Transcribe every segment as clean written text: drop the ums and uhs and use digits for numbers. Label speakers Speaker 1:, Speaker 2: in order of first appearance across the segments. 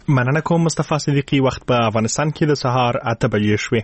Speaker 1: مننه کوم مصطفی صدیقی. وخت په افغانستان کې د سهار 8 بجې شوې.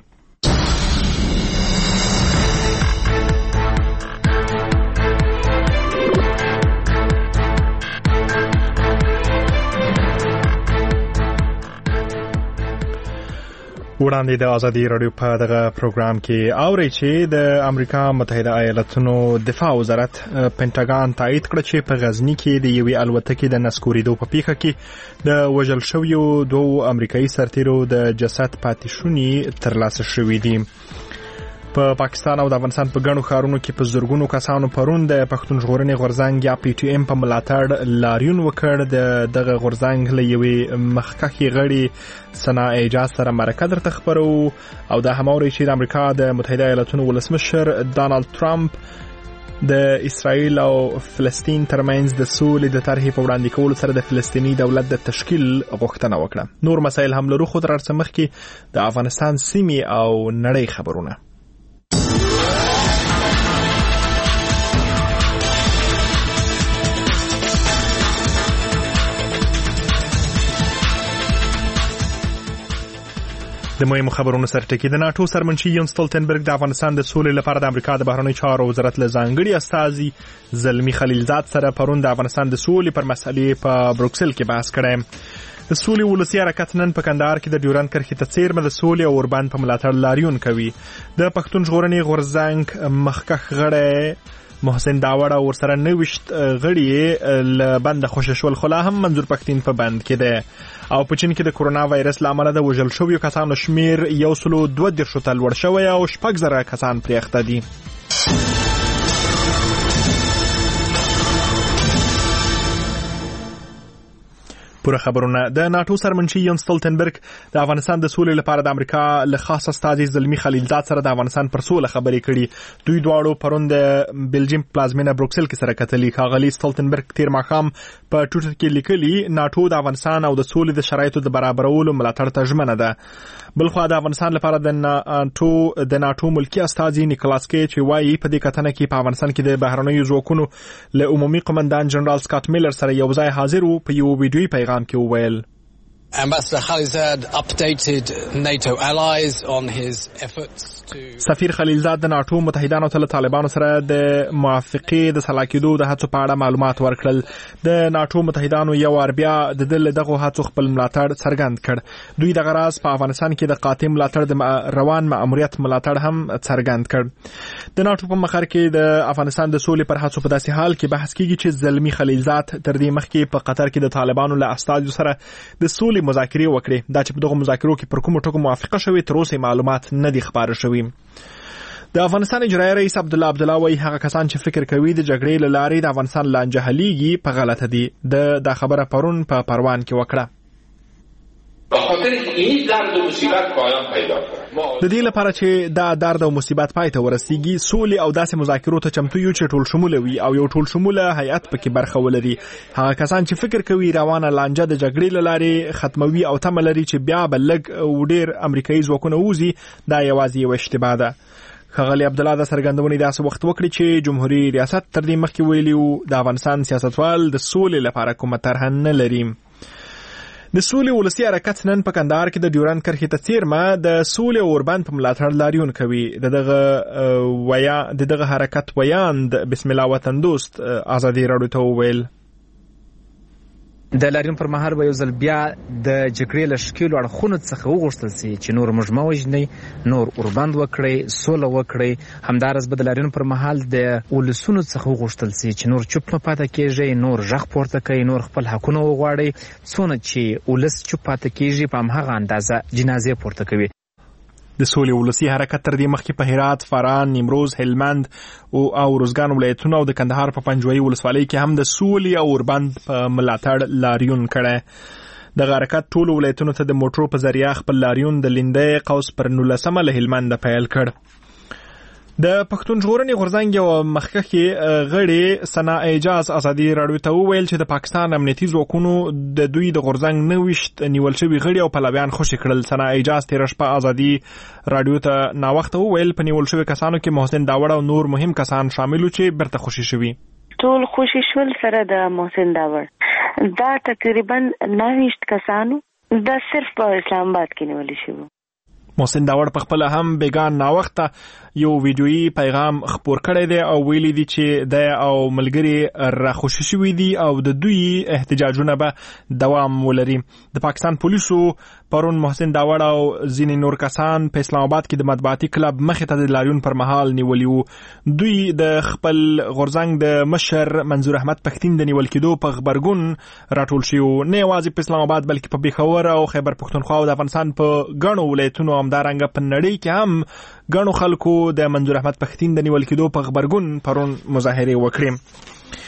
Speaker 1: وړاندې د ازادي رادیو په دغه پروګرام کې اوري چې د امریکا متحده ایالاتونو دفاع وزارت پینټاګان تایید کړ چې په غزنی کې د یوې الوتکې د نسکورېدو په پیښه کې د وژل شویو 2 امریکایي سرتیرو د جسد پاتې شونې ترلاسه شوې دي. په پاکستان او د افغانستان په ګڼو ښارونو کې په زرګونو کسانو پرون د پښتون ژغورنې غورځنګ یا پی ټی ایم په ملاتړ لاریون وکړ. دغه غورځنګ له یوې مخکښې غړي سنا اعجاز سره مرکه درته خبرو او دا هماوري چې د امریکا د متحده ایالاتونو ولسمشر ډانلډ ټرمپ د اسرائیل او فلسطین ترمنځ د سولې د طرحې په وړاندې کولو سره د فلسطینی دولت د تشکیل غوښتنه وکړه. نور مسایل هم لرو، خو تر څه مخکې د افغانستان سیمې او نړۍ خبرونه. د مهمو خبرونو سرټکی. د ناتو سرمنشي یون ستولتنبرګ د افغانستان د سولې لپاره د امریکا د بهرنیو چارو وزارت له ځانګړي استازي زلمی خلیلزاد سره پرون د افغانستان د سولې پر مسلې په بروکسل کې بحث کړی. د سولې ولسی حرکت نن په کندهار کې د ډیورند کرښې ته څیرمه د سولې او اوربند په ملاتړ لاریون کوي. د پښتون ژغورنې غورځنګ مخکښ غړی محسن داوړ او ورسره 90 غړي له بند خوشی شول، خو لا هم منظور پښتين په بند کې ده. او په چین کې د کورونا وایرس لامل د وژل شویو کسانو شمیر 132 ته لوړ شوی او 6,000 کسان پرې اخته دي. پوره خبرونه. د ناتو سرمنشي یون ستولتنبرګ د افغانستان د سولې لپاره د امریکا له خاص استازي زلمی خلیلزاد سره د افغانستان پر سولې خبرې کړي. دوی دواړو پرون د بلجیم پلازمینه بروکسل کې سره کتلې. ښاغلي ستولتنبرګ تیر ماښام په ټویټر کې لیکلي ناتو د افغانستان او د سولې د شرایطو د برابرولو ملاتړ ته ژمنه ده. بلخوا د افغانستان لپاره د ناتو ملکی استازي نیکلاس کی چې وایي په دې کتنه کې په افغانستان کې د بهرنیو ځواکونو له عمومي قومندان جنرال سکاټ میلر سره یو ځای حاضر وو. په یو ویډیوي پیغام کې وویل
Speaker 2: Ambassador Khalilzad updated NATO allies on his efforts to
Speaker 1: سفیر خلیلزاد د ناتو متحدانو ته طالبانو سره د موافقې د سلا کېدو د هڅو په اړه معلومات ورکړل. د ناتو متحدانو یو وار بیا د دغه هڅو خپل ملاتړ څرګند کړ. دوی د غراض په افغانستان کې د قاطع ملاتړ د روان مأموریت ملاتړ هم څرګند کړ. د ناتو په مخر کې د افغانستان د سولې پر هڅو په داسې حال کې بحث کیږي چې زلمی خلیلزاد تر دې مخکې په قطر کې د طالبانو له استازو سره د سولې مذاکرې وکړي. دا چې په دغه مذاکرو کې پر کومو ټکو موافقه شوې تر اوسه معلومات نه دي خبره شوي. د افغانستان اجرایي رئیس عبدالله وایي هغه کسان چې فکر کوي د جګړې له لارې د افغانستان لانجه حلیږي په غلطه دي. دا خبره پرون په پروان کې وکړه.
Speaker 3: بخاطر این درد و مصیبت پایان پیدا
Speaker 1: د دې لپاره چې دا درد او مصیبت پای ته ورسیږي سولې او داسې مذاکرو ته چمتو یو چې ټول شموله وي او یو ټول شموله هیئت پکې برخه ولري. هغه کسان چې فکر کوي روانه لانجه د جګړې له لارې ختموي او تمه لري چې بیا بلګ ډېر امریکایي ځواکونه ووزي، دا یوازې یو اشتباه ده. ښاغلي عبدالله د څرګندونې داسې وخت وکړي چې جمهوریت ریاست تر دې مخکې ویلي وو د افغانستان سیاستوال د سولې لپاره کومه طرحه نه لري. د سولې ولسی حرکت نن په کندهار کې د ډیورند کرښې ته څیرمه د سولې او اوربند په ملاتړ لاریون کوي. دغه حرکت ویاند بسم الله وطن دوست ازادي رادیو ته وویل
Speaker 4: د لاریون پر مهال به یو ځل بیا د جګړې له شکیلو اړخونو څخه وغوښتل سي چې نور موږ مه وژنئ، نور اوربند وکړئ، سوله وکړئ. همداراز به د لاریون پر مهال د ولسونو څخه وغوښتل سي چې نور چوپ مه پاتې کېږئ، نور غږ پورته کړئ، نور خپل حقونه وغواړئ. څونه چې ولس چوپ پاتې کېږي په همهغه اندازه جنازې پورته کوي.
Speaker 1: د سولې ولسی حرکت تر دې مخکې په هرات، فران، نیمروز، هلمند او روزګان ولایتونو او د کندهار په پنجوایي ولسوالۍ کې هم د سولې او اوربند په ملاتړ لاریون کړی. د حرکت ټول ولایتونو ته د موټرو په ذریعه خپل لاریون د لیندۍ قوس پر 19 له هلمند پیل کړ. د پښتون ژغورنې غورځنګ یو مخکښې غړي سنا اعجاز ازادي رادیو ته وویل چې د پاکستان امنیتي ځواکونو د دوی د غورځنګ 90 نیول شوي غړي او پلویان خوشي کړل. سنا اعجاز تیر شپه ازادي رادیو ته ناوخته وویل په نیول شوي کسانو کې محسن داوړ او نور مهم کسان شامل وو چې برته خوشي شوي.
Speaker 5: ټول خوشي شول سره د محسن داوړ دا تقریبا 90 کسانو دا صرف په اسلام آباد کې نیول شوی.
Speaker 1: محسن داوړ په خپل هم بیگان ناوخته یو ویډیویي پیغام خپور کړی دی او ویلي دي چې د او ملګری راخوشي شوي دي او د دوی احتجاجونه به دوام ولري. د پاکستان پولیسو پرون محسن داوړ او ځینې نور کسان په اسلام آباد کې د مطبوعاتي کلب مخې ته د لاریون پر مهال نیولي وو. دوی د خپل غورځنګ د مشر منظور احمد پښتین د نیول کېدو په غبرګون راټول شوي وو. نه یوازې په اسلام آباد بلکې په پېښور او خیبر پښتونخوا او د افغانستان په ګڼو ولایتونو همدارنګه په نړۍ کې هم ګڼو خلکو د منظور احمد پښتین د نیول کېدو په غبرګون پرون مظاهرې وکړې.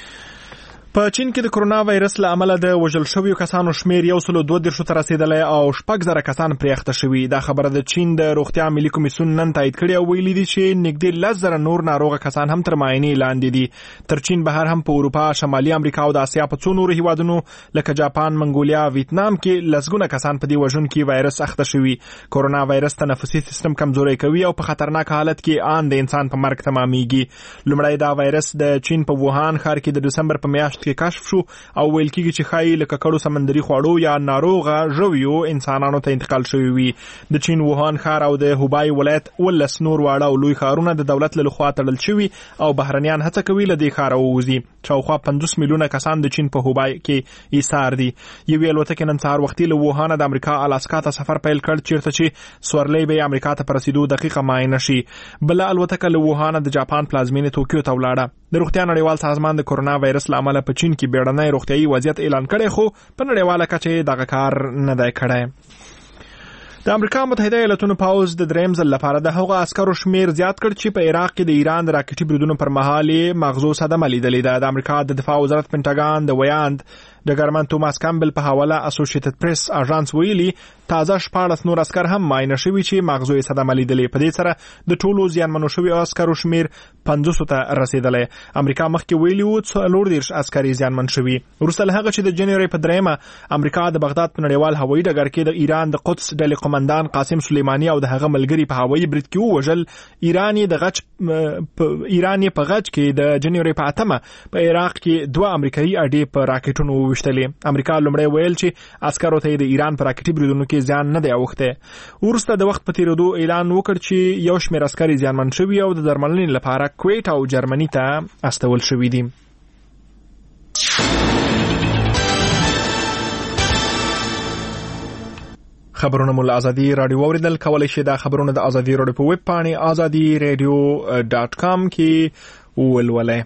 Speaker 1: په چین کې د کرونا وایرس له امله د وژل شویو کسانو شمیر 132 ته رسیدلی او 6,000 کسان پرې اخته شوي. دا خبره د چین د روغتیا ملي کمیسیون نن تایید کړې او ویلي دي چې نږدې 10,000 نور ناروغه کسان هم تر معاینې لاندې دي. تر چین بهر هم په اروپا، شمالي امریکا او د اسیا په څو نورو هیوادونو لکه جاپان، منګولیا، ویتنام کې لسګونه کسان په دې وژونکي وایرس اخته شوي. کرونا وایرس تنفسي سیستم کمزوری کوي او په خطرناک حالت کې آن د انسان په مرګ تمامېږي. لومړی دا وایرس د چین په ووهان ښار کې د دسمبر په میاشت کې کشف شو او ویل کېږي چې ښایي له ککړو سمندري خوړو یا ناروغه ژویو انسانانو ته انتقال شوی وي. د چین ووهان ښار او د هوبای ولایت 19 نور واړه او لوی ښارونه د دولت له خوا تړل شوي او بهرنیان هڅه کوي له دې ښاره ووځي. شاوخوا 50 میلیونه کسان د چین په هوبای کې ایثار دي. یوې الوتکې نن سهار وختي له ووهانه د امریکا الاسکا ته سفر پیل کړ چیرته چې سورلی به امریکا ته په رسیدو دقیقه معاینه شي. بله الوتکه له ووهانه د جاپان پلازمینې توکیو ته ولاړه. د روغتیا نړیوال سازمان د کرونا وایرس له امله په چین کې بیړنی روغتیايي وضعیت اعلان کړی خو په نړیواله کچه دغه کار نه دی کړی. د امریکا متحده ایالاتونو پوځ د دریم ځل لپاره د هغو عسکرو شمیر زیات کړ چې په عراق کې د ایران د راکټي بریدونو پر مهال مغزو صدمه لیدلې ده. د امریکا د دفاع وزارت پینټاګان د ویاند ډګرمن توماس کامبل په حواله اسوسییټډ پریس اژانس ویلي تازه 14 نور عسكر هم معاینه شوي چې مغزو صدمه لیدلې. په دې سره د ټولو زیانمنو شوي عسکرو شمیر 500 ته رسیدلی. امریکا مخکې ویلي و 40 عسکر زیانمن شوي. وروسته له هغه چې د جنوري په 3 امریکا د بغداد په نړیوال هوایي ډګر کې د ایران د قدس ډلې قومندان قاسم سلیمانی او د هغه ملګري په هوایي برید کې ووژل، ایران په غچ کې د جنوري په 8 په عراق کې 2 امریکایي اډې په راکټونو وشتلې. امریکا لومړی ویل چې عسکرو ته د ایران په راکټي بریدونو کې ځان نه دی اوښتی. وروسته د وخت په تیریدو اعلان وکړ چې یو شمېر عسکر زیانمن شوي او د درملنې لپاره کویت او جرمني ته استول شوي دي. خبرونه مول ازادي رادیو اوریدل کولای شي. دا خبرونه د ازادي رادیو په ویب پاڼې azadiradio.com کې ولولئ.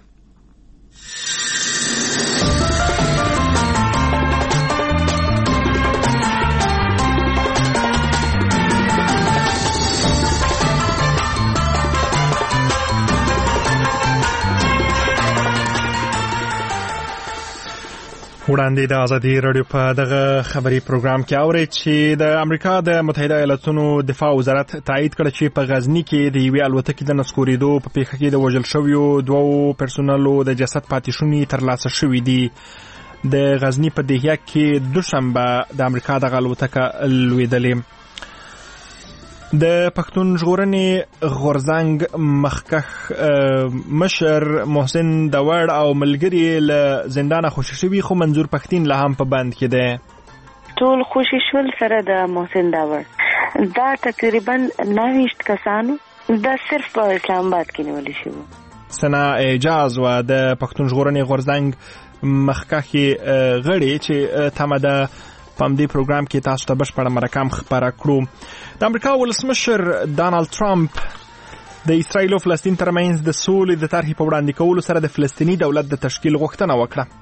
Speaker 1: وړاندې د ازادي رادیو په دغه خبري پروګرام کې اوري چې د امریکا د متحده ایالاتونو دفاع وزارت تایید کړ چې په غزنی کې د یوې الوتکې د نسکورېدو په پیښه کې د وژل شویو 2 پرسونلو د جسد پاتې شونې ترلاسه شوي دي. د غزنی په دهیه کې دوشنبه د امریکا د الوتکه لوېدلې. د پښتون ژغورنې غورځنګ مخکښ مشر محسن داوړ او ملګری له زندانه خوشي شوي خو منظور پښتین لا هم په بند کې دی.
Speaker 5: ټول خوشي شول سره د محسن داوړ دا تقریبا 29 کسانو دا صرف په اسلام آباد کې نیول شوی.
Speaker 1: سنا اعجاز و د پښتون ژغورنې غورځنګ مخکښ غړي چې تمه ده په دې پروګرام کې تاسو ته بشپړه مرکه خبره کړو. د امریکا ولسمشر ډانلډ ټرمپ د اسرائیل او فلسطین ترمنځ د سولې د طرحې په وړاندې کولو سره د فلسطینی دولت د تشکیل غوښتنه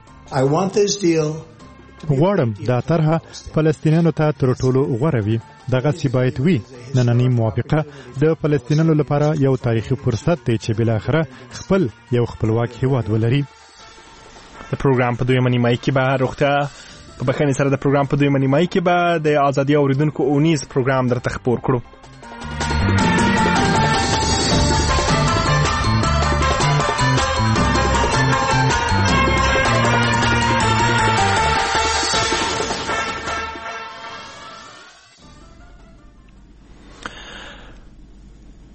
Speaker 1: وکړه.
Speaker 6: غواړم دا طرحه فلسطینیانو ته تر ټولو غوره وي. دغه سی باید وي. نننۍ موافقه د فلسطینیانو لپاره یو تاریخي فرصت دی چې بل اخره خپل یو خپلواک هیواد ولري.
Speaker 1: د پروګرام په دویمه نیمایي کې به روغتیا په بخښنې سره د پروګرام په دویمه نیمایي کې به د ازادي اوریدونکو اونیز پروګرام درته خپور کړو.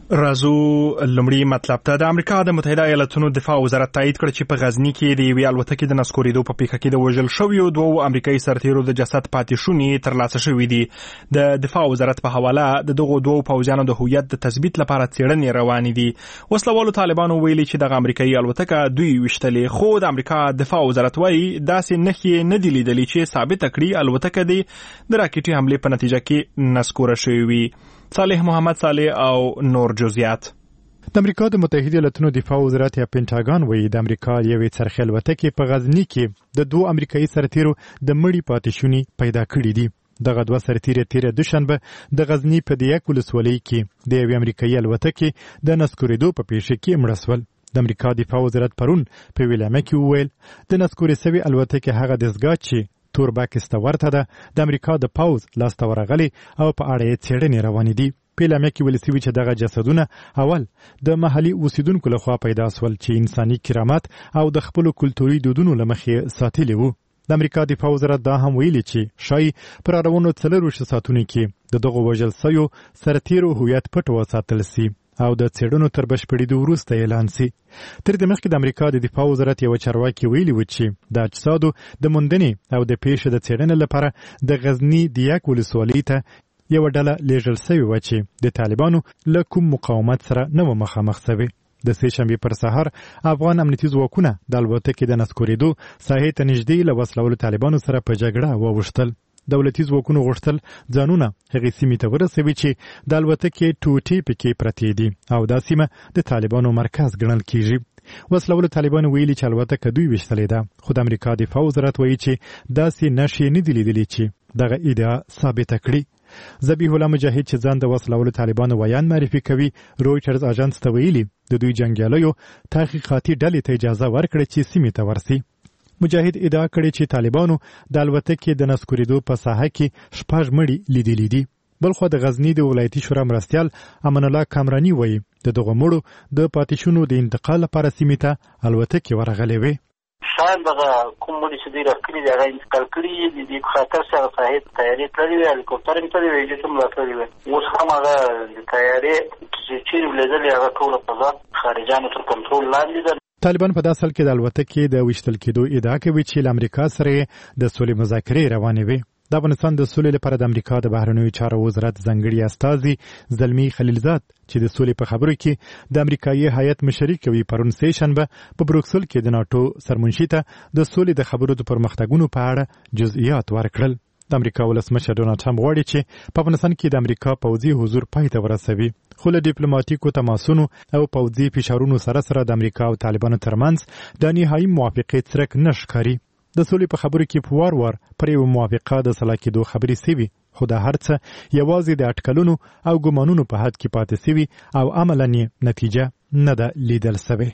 Speaker 1: رازو لمړی مطلب ته د امریکا د متحده ایالاتونو دفاع وزارت تایید کړ چې په غزنی کې د یوې الوتکې د نسکورېدو په پیښه کې د وژل شویو دوه امریکایي سرتیرو د جسد پاتې شونې ترلاسه شوې دي. د دفاع وزارت په حواله د دغو دوه پوځیانو د هویت د تثبیت لپاره څېړنې روانې دي. وسلوالو طالبانو ویلي چې دغه امریکایي الوتکه دوی وشتلې، خو د امریکا دفاع وزارت وايي داسې نښې نه دي لیدلې چې ثابته کړي الوتکه د راکټي حملې په نتیجه کې نسکوره شوې وي. صالح محمد صالح او نور جزئیات.
Speaker 6: د امریکا د متحده ایالاتونو دفاع وزارت یا پینټاګان وایي د امریکا یوې څرخي الوتکې په غزنی کې د دوه امریکایي سرتیرو د مړی پاتې شونې پیدا کړې دي. دغه دوه سرتیري تیره دوشنبه د غزنی په دیک ولسوالۍ کې د یوې امریکایي الوتکې د نسکورېدو په پیښه کې مړه شول. د امریکا دفاع وزارت پرون په ویلامه کې وویل د نسکورې شوې الوتکې هغه دستګاه چې تورباکسته ورته ده د امریکا د پوځ لاسته ورغلي او په اړه یې څېړنې روانې دي. په اعلامیه کې ویل شوي چې دغه جسدونه اول د محلي اوسیدونکو لخوا پیدا شول چې انساني کرامت او د خپلو کلتوري دودونو له مخې ساتلي وو. د امریکا دفاع وزارت دا هم ویلي چې شاید پر اړونو 24 ساعتونو کې د دغو وژل شویو سرتیرو هویت پټ وساتل شي او د څېړنو تر بشپړېدو وروسته اعلان شي. تر دې مخکې د امریکا د دفاع وزارت یو چارواکي ویلي و چې د اجسادو د موندنې او د پیښې د څېړنې لپاره د غزنی دیک ولسوالۍ ته یو ډله لیږل شوې وه چې د طالبانو له کوم مقاومت سره نه وه مخامخ شوې. د سې شنبې پر سهار افغان امنیتي ځواکونه د الوتکې د نسکورېدو ساحې ته نږدې له وسلوالو طالبانو سره په جګړه واوښتل. دولتي ځواکونو غوښتل ځانونه هغې سیمې ته ورسوي چې د الوتکې ټوټې پکې پرتې دي او دا سیمه د طالبانو مرکز ګڼل کیږي. وسلوالو طالبانو ویلي چې الوتکه دوی ویشتلې ده، خو د امریکا دفاع وزارت وایي چې داسې نښې نه دي لیدلې چې دغه ادعا ثابته کړي. ذبیح الله مجاهد چې ځان د وسلوالو طالبانو ویان معرفي کوي رویټرز اژانس ته ویلي د دوی جنګیالیو تحقیقاتي ډلې ته اجازه ورکړه چې سیمې ته ورسي. مجاهد ادعا کړې چې طالبانو د الوتکې د نسکورېدو په ساحه کې 6 مړي لیدلي دي. بلخو د غزنی د ولایتي شورا مرستیال امان الله کامرانی وایي د دغه مړو د پاتې شونو د انتقال لپاره سیمې ته الوتکې ورغلې وې.
Speaker 7: شاید دغه کوم مړي چې دوی راکړي دي هغه انتقال کړي دي د خاطر سره ساحې ته تیارې تللې وې، هلیکوپټر یې تللی وې، جټ هم راتللی وې. اوس هم هغه د تیارې چې چیرې ولیدلې هغه ټوله فضا خارجیانو تر کنټرول لاندې ده.
Speaker 6: طالبان په داسې حال کې د الوتکې د ویشتل کېدو ادعا کوي چې له امریکا سره د سولې مذاکرې روانې وي. د افغانستان د سولې لپاره د امریکا د بهرنیو چارو وزارت ځانګړي استازي زلمی خلیلزاد چې د سولې په خبرو کې د امریکایي هیئت مشري کوي پرون سې شنبه په بروکسل کې د ناتو سرمنشي ته د سولې د خبرو د پرمختګونو په اړه جزئیات ورکړل. د امریکا ولسمشر ډونالډ ټرمپ غواړي چې په افغانستان کې د امریکا پوځي حضور پای ته ورسوي، خو له ډیپلوماټیکو تماسونو او پوځي فشارونو سره د امریکا او طالبانو ترمنځ د نهایي موافقې څرک نه ښکاري. د سولې په خبرو کې په وار پر یوه موافقه د سلا کېدو خبرې سوي، خو دا هر څه یوازې د اټکلونو او ګمانونو په حد کې پاتې سوي او عملاً یې نتیجه نه ده لیدل سوې.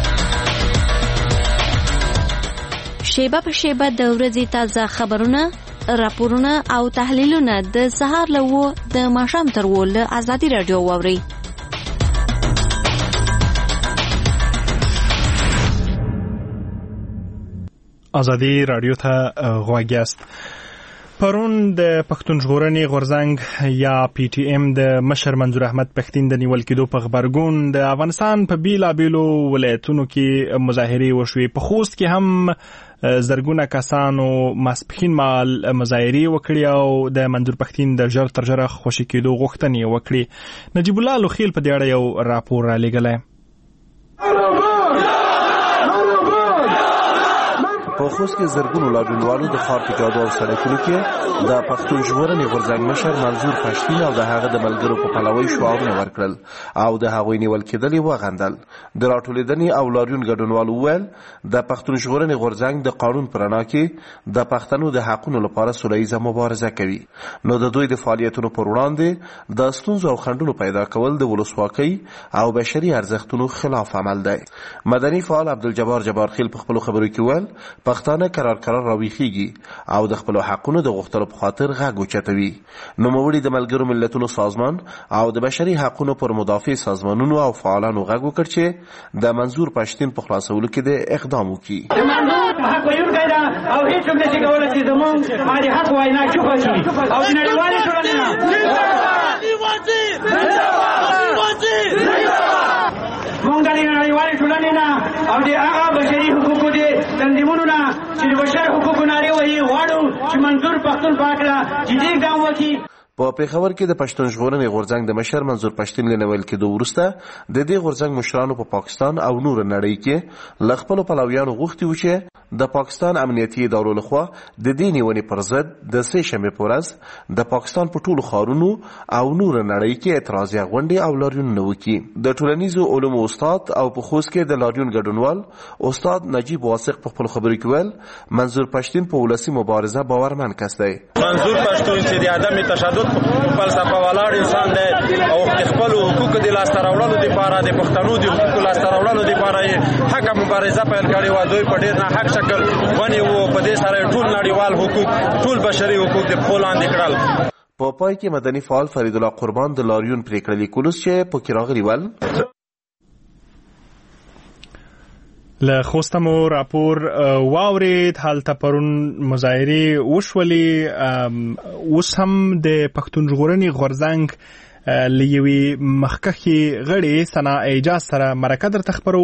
Speaker 8: شیبه په شیبه د ورځې تازه خبرونه، راپورونه او تحلیلونه د سهار له 9 د ماښام تر 10 له ازادي رادیو واورئ.
Speaker 1: ازادي رادیو ته غوږ یاست. پرون د پښتون ژغورنې غورځنګ یا پی ټی ایم د مشر منظور احمد پښتین د نیول کېدو په خبرګون د افغانستان په بیلابیلو ولایتونو کې مظاهرې وشوې. په خوست کې هم زرګونه کسانو ماسپښین مهال مظاهرې وکړې او د منظور پښتین د ژر تر ژره خوشي کېدو غوښتنې وکړې. نجیب الله لوخیل په دې اړه یو راپور رالیږلی.
Speaker 9: په خوست کې زرګونو لاډونوالو د ښار په جادو او سړکونو کې د پښتون ژغورنې غورځنګ مشر منظور پښتین او د هغه د ملګرو په پلوۍ شعارونه ورکړل او د هغوی نیول کېدل یې وغندل. د راټولېدنې او لاریون ګډونوالو وویل د پښتون ژغورنې غورځنګ د قانون په رڼا کې د پښتنو د حقونو لپاره سوله ییزه مبارزه کوي، نو د دوی د فعالیتونو پر وړاندې د ستونزو او خنډونو پیدا کول د ولسواکۍ او بشري ارزښتونو خلاف عمل دی. مدني فعال عبدالجبار جبارخیل په خپلو خبرو کې وویل پښتانه قرار راویخیږي او د خپلو حقونو د غوښتلو په خاطر غږ اوچتوي. نوموړي د ملګرو ملتونو سازمان او د بشري حقونو پر مدافع سازمانونو او فعالانو غږ وکړ چې د منظور پښتین په خلاصولو کې د اقدام وکړي.
Speaker 10: منظور حق ویونکی ده او هیڅوک نشي کولی چې زموږ مالي حق وینا چوپه شي او د نړیوالې ټولنې ټولنې نه او د هغه بشري حقوقو د تنظیمونو نه چې د بشر حقوقو نارې وهي غواړو چې منظور پښتون په هکله جدي ګام وکړي.
Speaker 9: په پیښور کې د پښتون ژغورنې غورځنګ د مشر منظور پښتین له نیول کېدو وروسته د دې غورځنګ مشرانو په پاکستان او نور نړۍ کې له خپلو پلویانو غوښتي و چې د پاکستان امنیتي ادارو لخوا د دې نیونې پر ضد د سې شنبې په ورځ د پاکستان په ټولو ښارونو او نور نړۍ کې اعتراضي غونډې او لاریونونه وکړي. د ټولنیزو علومو استاد او په خوست کې د لاریون ګډونوال استاد نجیب واسق په خپل خبرو کې ویل منظور پښتین په ولسي مبارزه باورمن کس دی.
Speaker 11: منظور پښتون چې د عدم تشدد فلسفه ولاړ انسان دی او خپل حقوق د لاسته راوړلو لپاره د پښتنو د حقوقو لاسته راوړلو لپاره یې حق مبارزه پیل کړې و. دوی په ډېر ناحق شکل ونیو په دې سره ټول نړیوال حقوق ټول بشري حقوق د پښو لاندې کړل.
Speaker 9: په پای کې مدني فعال فرید الله قربان د لاریون پریکړه لیکلوس چې په کې راغلي ول
Speaker 1: له خوستمو راپور واورید هلته پرون مظاهرې وشولې. اوس هم د پښتون ژغورنې غورځنګ له یوې مخکښې غړې ثنا اعجاز سره مرکه درته خپرو.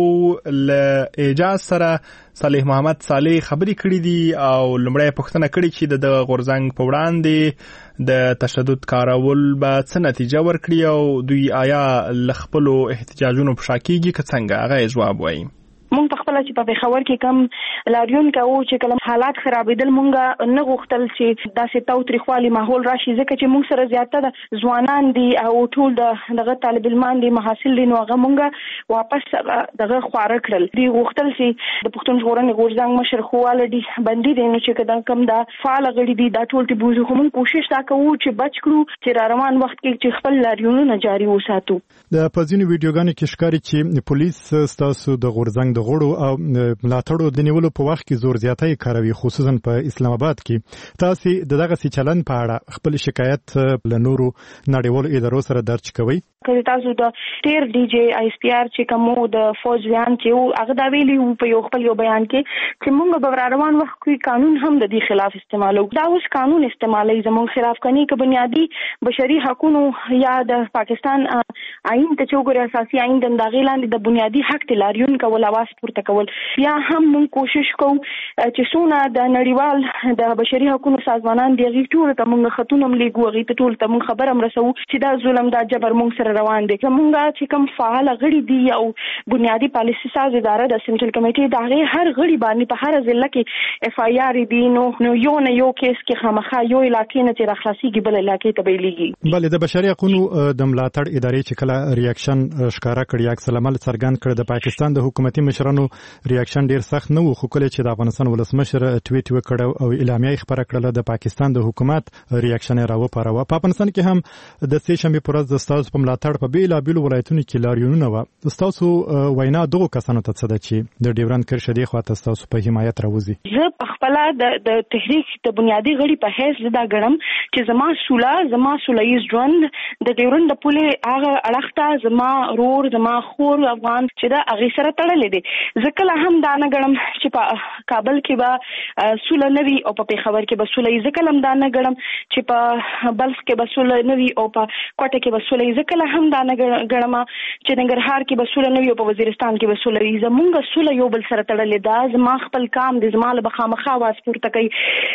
Speaker 1: له اعجاز سره صالح محمد صالح خبرې کړې دي او لومړی پوښتنه کړې چې د غورځنګ په وړاندې د تشدد کارول به څه نتیجه ورکړي او دوی آیا له خپلو احتجاجونو په شا کېږي که څنګه. هغه یې ځواب وایي.
Speaker 5: مونږ په خپل چې په پیښور کې کم لاریون کوو چې کله حالات خرابېدل مونږ نه غوښتل چې داسې تاوتریخوالي ماحول راشي ځکه چې مونږ سره زیاته ځوانان دي او ټول دغه طالب علمان دي محصل دي نو هغه مونږ واپس دغه خواره کړل. دوی غوښتل چې د پښتون ژغورنې غورځنګ مشر خواله دي بندي دي نو چې کله کم دا فعال غړي دي دا ټول ته بوزو خو مونږ کوشش تا کوو چې بچ کړو چې را روان وخت کې چې خپل لاریونونه جاري وساتو.
Speaker 6: د پزینو ویډیوګانو کې ښکاري چې پولیس ستاسو د غورځنګ غړو او ملاتړو د نیولو په وخت کې زور زیاتی کاروي خصوصا په اسلام آباد کې. تاسو دغه سي چلن په اړه خپل شکایت له نورو نړیوالو ادارو سره درج کوئ؟
Speaker 5: که تاسو د تیر ډي جی آی اس پی آر چې کومو د فوج بیان چې هغه دا ویلي په یو خپل یو بیان کې چې موږ به روان وخت کې قانون هم د دې خلاف استعمالو. دا اوس قانون استعمالي زموږ خلاف کني که بنیادی بشري حقوقو یا د پاکستان آئین ته چې وګورئ اساسي آئین د داغې لاندې د بنیادی حق تلاریون کول اواز پورته کول یا هم موږ کوشش کوو چې څونه د نړیوال د بشري حقوقو سازمانان دی ټول ته موږ خطونه ملګو غي ته ټول ته موږ خبر هم رسو چې دا ظلم دا جبر موږ سره روان دي. زمونږ چې کوم فعال غړي دي او بنیادی پالیسي ساز اداره د سنټرل کمیټې دغه هر غړي باندې په هر ضلع کې اف آی آر دي نو یو نه یو کیس کې خامخا یو علاقې نه چې راخلاصيږي بل علاقې ته بیلېږي.
Speaker 6: بل د بشري حقوقو د ملاتړ ادارې چې کله ریاکشن ښکارا کړی عکس العمل څرګند کړ د پاکستان د حکومتي مشرانو ریاکشن ډیر سخت نه و خو کله چې د افغانستان ولسمشر ټویټ وکړ او اعلامیه خبره کړله د پاکستان د حکومت ریاکشن راوپاره. په افغانستان کې هم د سې شنبې پر ورځ د ستاسو په ملاتړ په بیلابیلو ولایتونو کې لاریونونه و. ستاسو وینا دغه کسانو ته څه ده چې د ډیورند کرښې دی خواته ستاسو په حمایت راوځي؟
Speaker 5: زه په خپل د تحریک د بنیادی غړي په حیث دا ګڼم چې زما سولهییز ژوند د ډیورند پولې هغه اړخته زما رور زما خور افغان چې دا هغه سره تړلې دي. ځکه له هم دا نه ګڼم چې په کابل کې به سوله نوي او په پیښور کې به سوله ځکه هم دا نه ګڼم چې په بلخ کې به سوله نوي او په کوټه کې به سوله ځکه له هم دا نه ګڼم چې ننګرهار کې به سوله نوي او په وزیرستان کې به سوله زمونږ سوله یو بل سره تړلې ده. زما خپل کام د زما له خامخا واس پورته کوي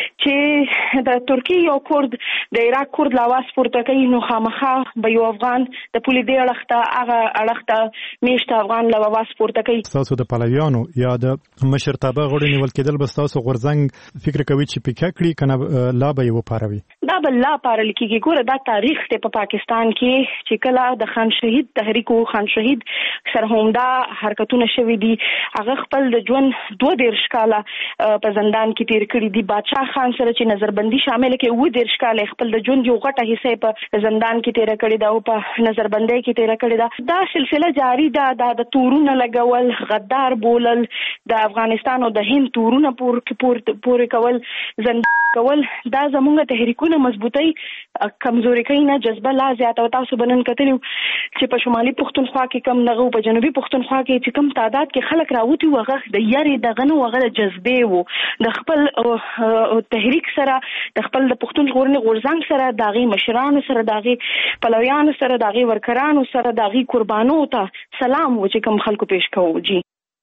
Speaker 5: چې د ترکیه او کورد د عراق کورد لا واس پورته کوي نو خامخا به یو افغان د پولی دی اړخته هغه اړخته میشته افغان لا واس پورته کوي.
Speaker 6: تاسو د پلویانو یا د مشرتابه غړي نیول کېدل به تاسو غورځنګ فکر کوي چې پکې کړی کنه لا به یو پاروي؟ دا بل لا پارل کېږي. ګوره دا تاریخ ته په پاکستان کې چې کله د خان شهید تحریک او خان شهید سرهمدا حرکتونه شوي دي هغه خپل د ژوند 22 کاله په زندان کې تیر کړی دي. بادشاہ خان سره چې نظربندي شامل کې 22 کاله خپل د ژوند یو غټه حصہ په زندان کې تیر کړی دا او په نظربندۍ کې تیر کړی دا. دا سلسله جاری ده. د تورونه لګول غدار بولل د افغانستان او د هند تورونه پورې کول زندان کول دا زموږ تحریکونه مضبوطی کمزوري کوي نه جذبه لا زیات. او تاسو بنن کتلو چې په شمالي پښتونخوا کې کم نغو په جنوبي پښتونخوا کې چې کم تعداد کې خلک راوتی وغه د یاري دغه نو وغه د جذبه وو د خپل تحریک سره د خپل د پښتون ژغورنې غورځنګ سره داغي مشرانو سره داغي پلویانو سره داغي ورکرانو سره داغي قربانو ته سلام و چې کم خلکو پیش کوو. جی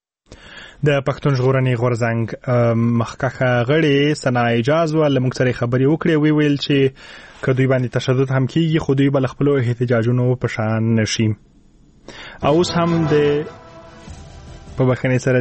Speaker 1: د پښتون ژغورنې غورځنګ مخکښه غړي سنا اجاز ول موږ سره خبري وکړي ویل چې کدوې باندې تشدد هم کیږي خو دوی بل خپل احتجاجونو په شان نشي او اوس هم د په بخنه سره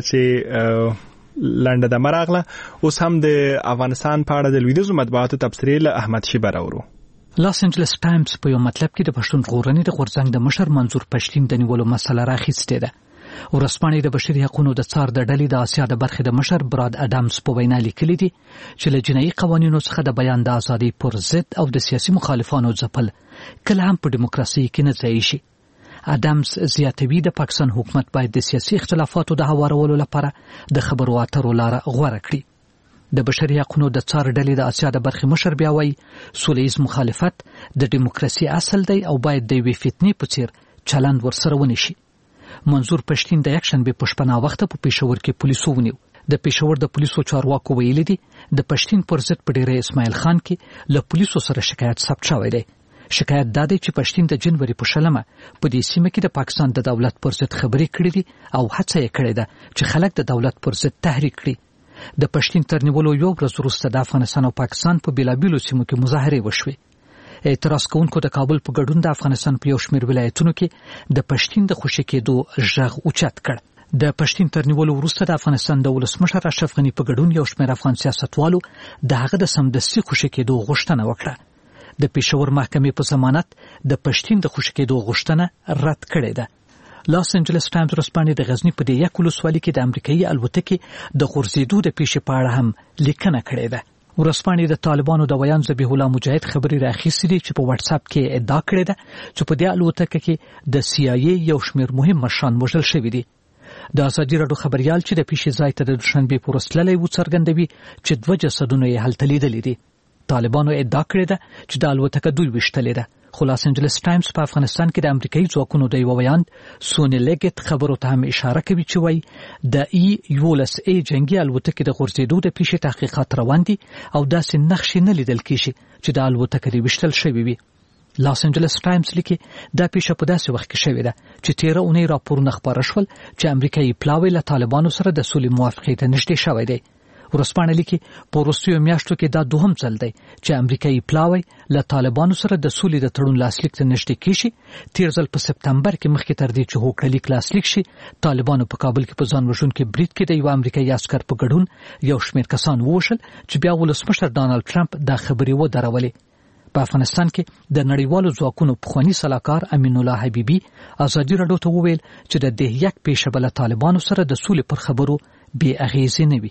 Speaker 1: چې لنډه د مراغله اوس هم د افغانستان په اړه د لویدیزو مطبوعاتو تبصرې له احمد شیبر اورو.
Speaker 12: لاس انجلس ټایمز په یو مطلب کې د پښتون ژغورنې د غورځنګ د مشر منظور پښتین د نیولو مسله راخیستې ده. ورسپانې د بشري حقوقو د څار د ډلې د آسیا د برخې د مشر براد اډمز په وینا لیکلي دي چې له جنایي قوانینو څخه د بیان د ازادۍ پر ضد او د سیاسي مخالفانو ځپل کله هم په دیموکراسي کې نه ځای شي. اډمز زیاتوي د پاکستان حکومت باید د سیاسي اختلافاتو د هوارولو لپاره د خبرو اترو لاره غوره کړي. د بشري حقوقو د څار ډلې د آسیا د برخې مشر بیا وایي سولهییز مخالفت د دیموکراسي اصل دی او باید د یوې فتنې په څیر چلند ورسره ونشي. منظور پښتین د یکشنبه په شپه وخت په پېښور کې پولیسو ونیو. د پېښور د پولیسو چارواکو ویلي دي د پښتین پر ضد په ډیره اسماعیل خان کې له پولیسو سره شکایت ثبت شوی دی. شکایت دا دی چې پښتین د جنوري په شلمه په دې سیمه کې د پاکستان د دولت پر ضد خبرې کړې دي او هڅه یې کړې ده چې خلک د دولت پر ضد تحریک کړي. د پښتین تر نیولو یو ورځ وروسته د افغانستان او پاکستان په بیلابیلو سیمو کې مظاهرې وشوې. اعتراض کوونکو د کابل په ګډون د افغانستان په یو شمېر ولایتونو کې د پښتین د خوشي کېدو غږ اوچت کړ. د پښتین تر نیولو وروسته د افغانستان د ولسمشر اشرف غني په ګډون یو شمېر افغان سیاستوالو د هغه د سمدستي خوشي کېدو غوښتنه وکړه. د پېښور محکمې په ضمانت د پښتین د خوشي کېدو غوښتنه رد کړې ده. لاس انجلس ټایمز ورځپاڼې د غزنی په دې یک ولسوالۍ کې د امریکایي الوتکې د غورځېدو د پیښې په اړه هم لیکنه کړې ده. ورځپاڼې د طالبانو د ویان ذبیح الله مجاهد خبري راخیستې دي چې په واتس اپ کې ادعا کړې ده چې په دې الوتکه کې د CIA یو شمېر مهم مشران وژل شوي دي. د ازادي راډیو خبريال چې د پیښې ځای ته د دوشنبه په ورځ تللی و څرګندوي چې 2 جسدونه یې هلته لیدلي دي. طالبانو ادعا کړې ده چې د الوتکه دوی وشتلې ده. خو لاس انجلس ټایمز په افغانستان کې د امریکایي ځواکونو د یو ویان سونی لیګټ خبرو ته هم اشاره کوي چې وایي د E-11A جنگي الوتکې د غورځېدو د پیښې تحقیقات روان دي او داسې نقشې نه لیدل کیږي چې د الوتکې د وشتل شوی وي. لاس انجلس ټایمز لیکي دا پیښه په داسې وخت کې شوې ده چې 13 اونۍ راپورونه خبره شول چې امریکایي پلاوی له طالبانو سره د سولې موافقې ته نږدې شوی دی. ورسپانې لیکي په وروستیو میاشتو کې دا دوهم ځل دی چې امریکایي پلاوی له طالبانو سره د سولې د تړون لاسلیک ته نږدې کیږي. تیر ځل په سپتمبر کې مخکې تر دې چې هوکړلیک لاسلیک شي طالبانو په کابل کې په ځان وژونکي برید کې د یو امریکایي عسکر په ګډون یو شمېر کسان ووژل چې بیا ولسمشر ډانلډ ټرمپ دا خبرې ودرولې. په افغانستان کې د نړیوالو ځواکونو پخوانی سلاکار امین الله حبیبي ازادي راډیو ته وویل چې د دې یک پیښه بل طالبانو سره د سولې پر خبرو بی اغیزه نه وي.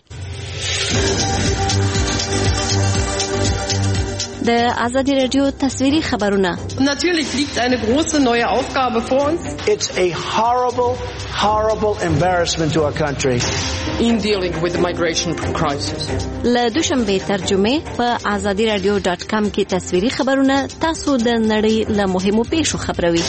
Speaker 8: د ازادي رادیو تصویري خبرونه.
Speaker 13: Natürlich liegt eine große neue Aufgabe vor uns.
Speaker 14: It's a horrible embarrassment to our country.
Speaker 13: In dealing with the migration crisis.
Speaker 8: له دوشنبه ترجمه په azadiradio.com کې تصویري خبرونه تاسو د نړۍ له مهمو پیښو خبروي.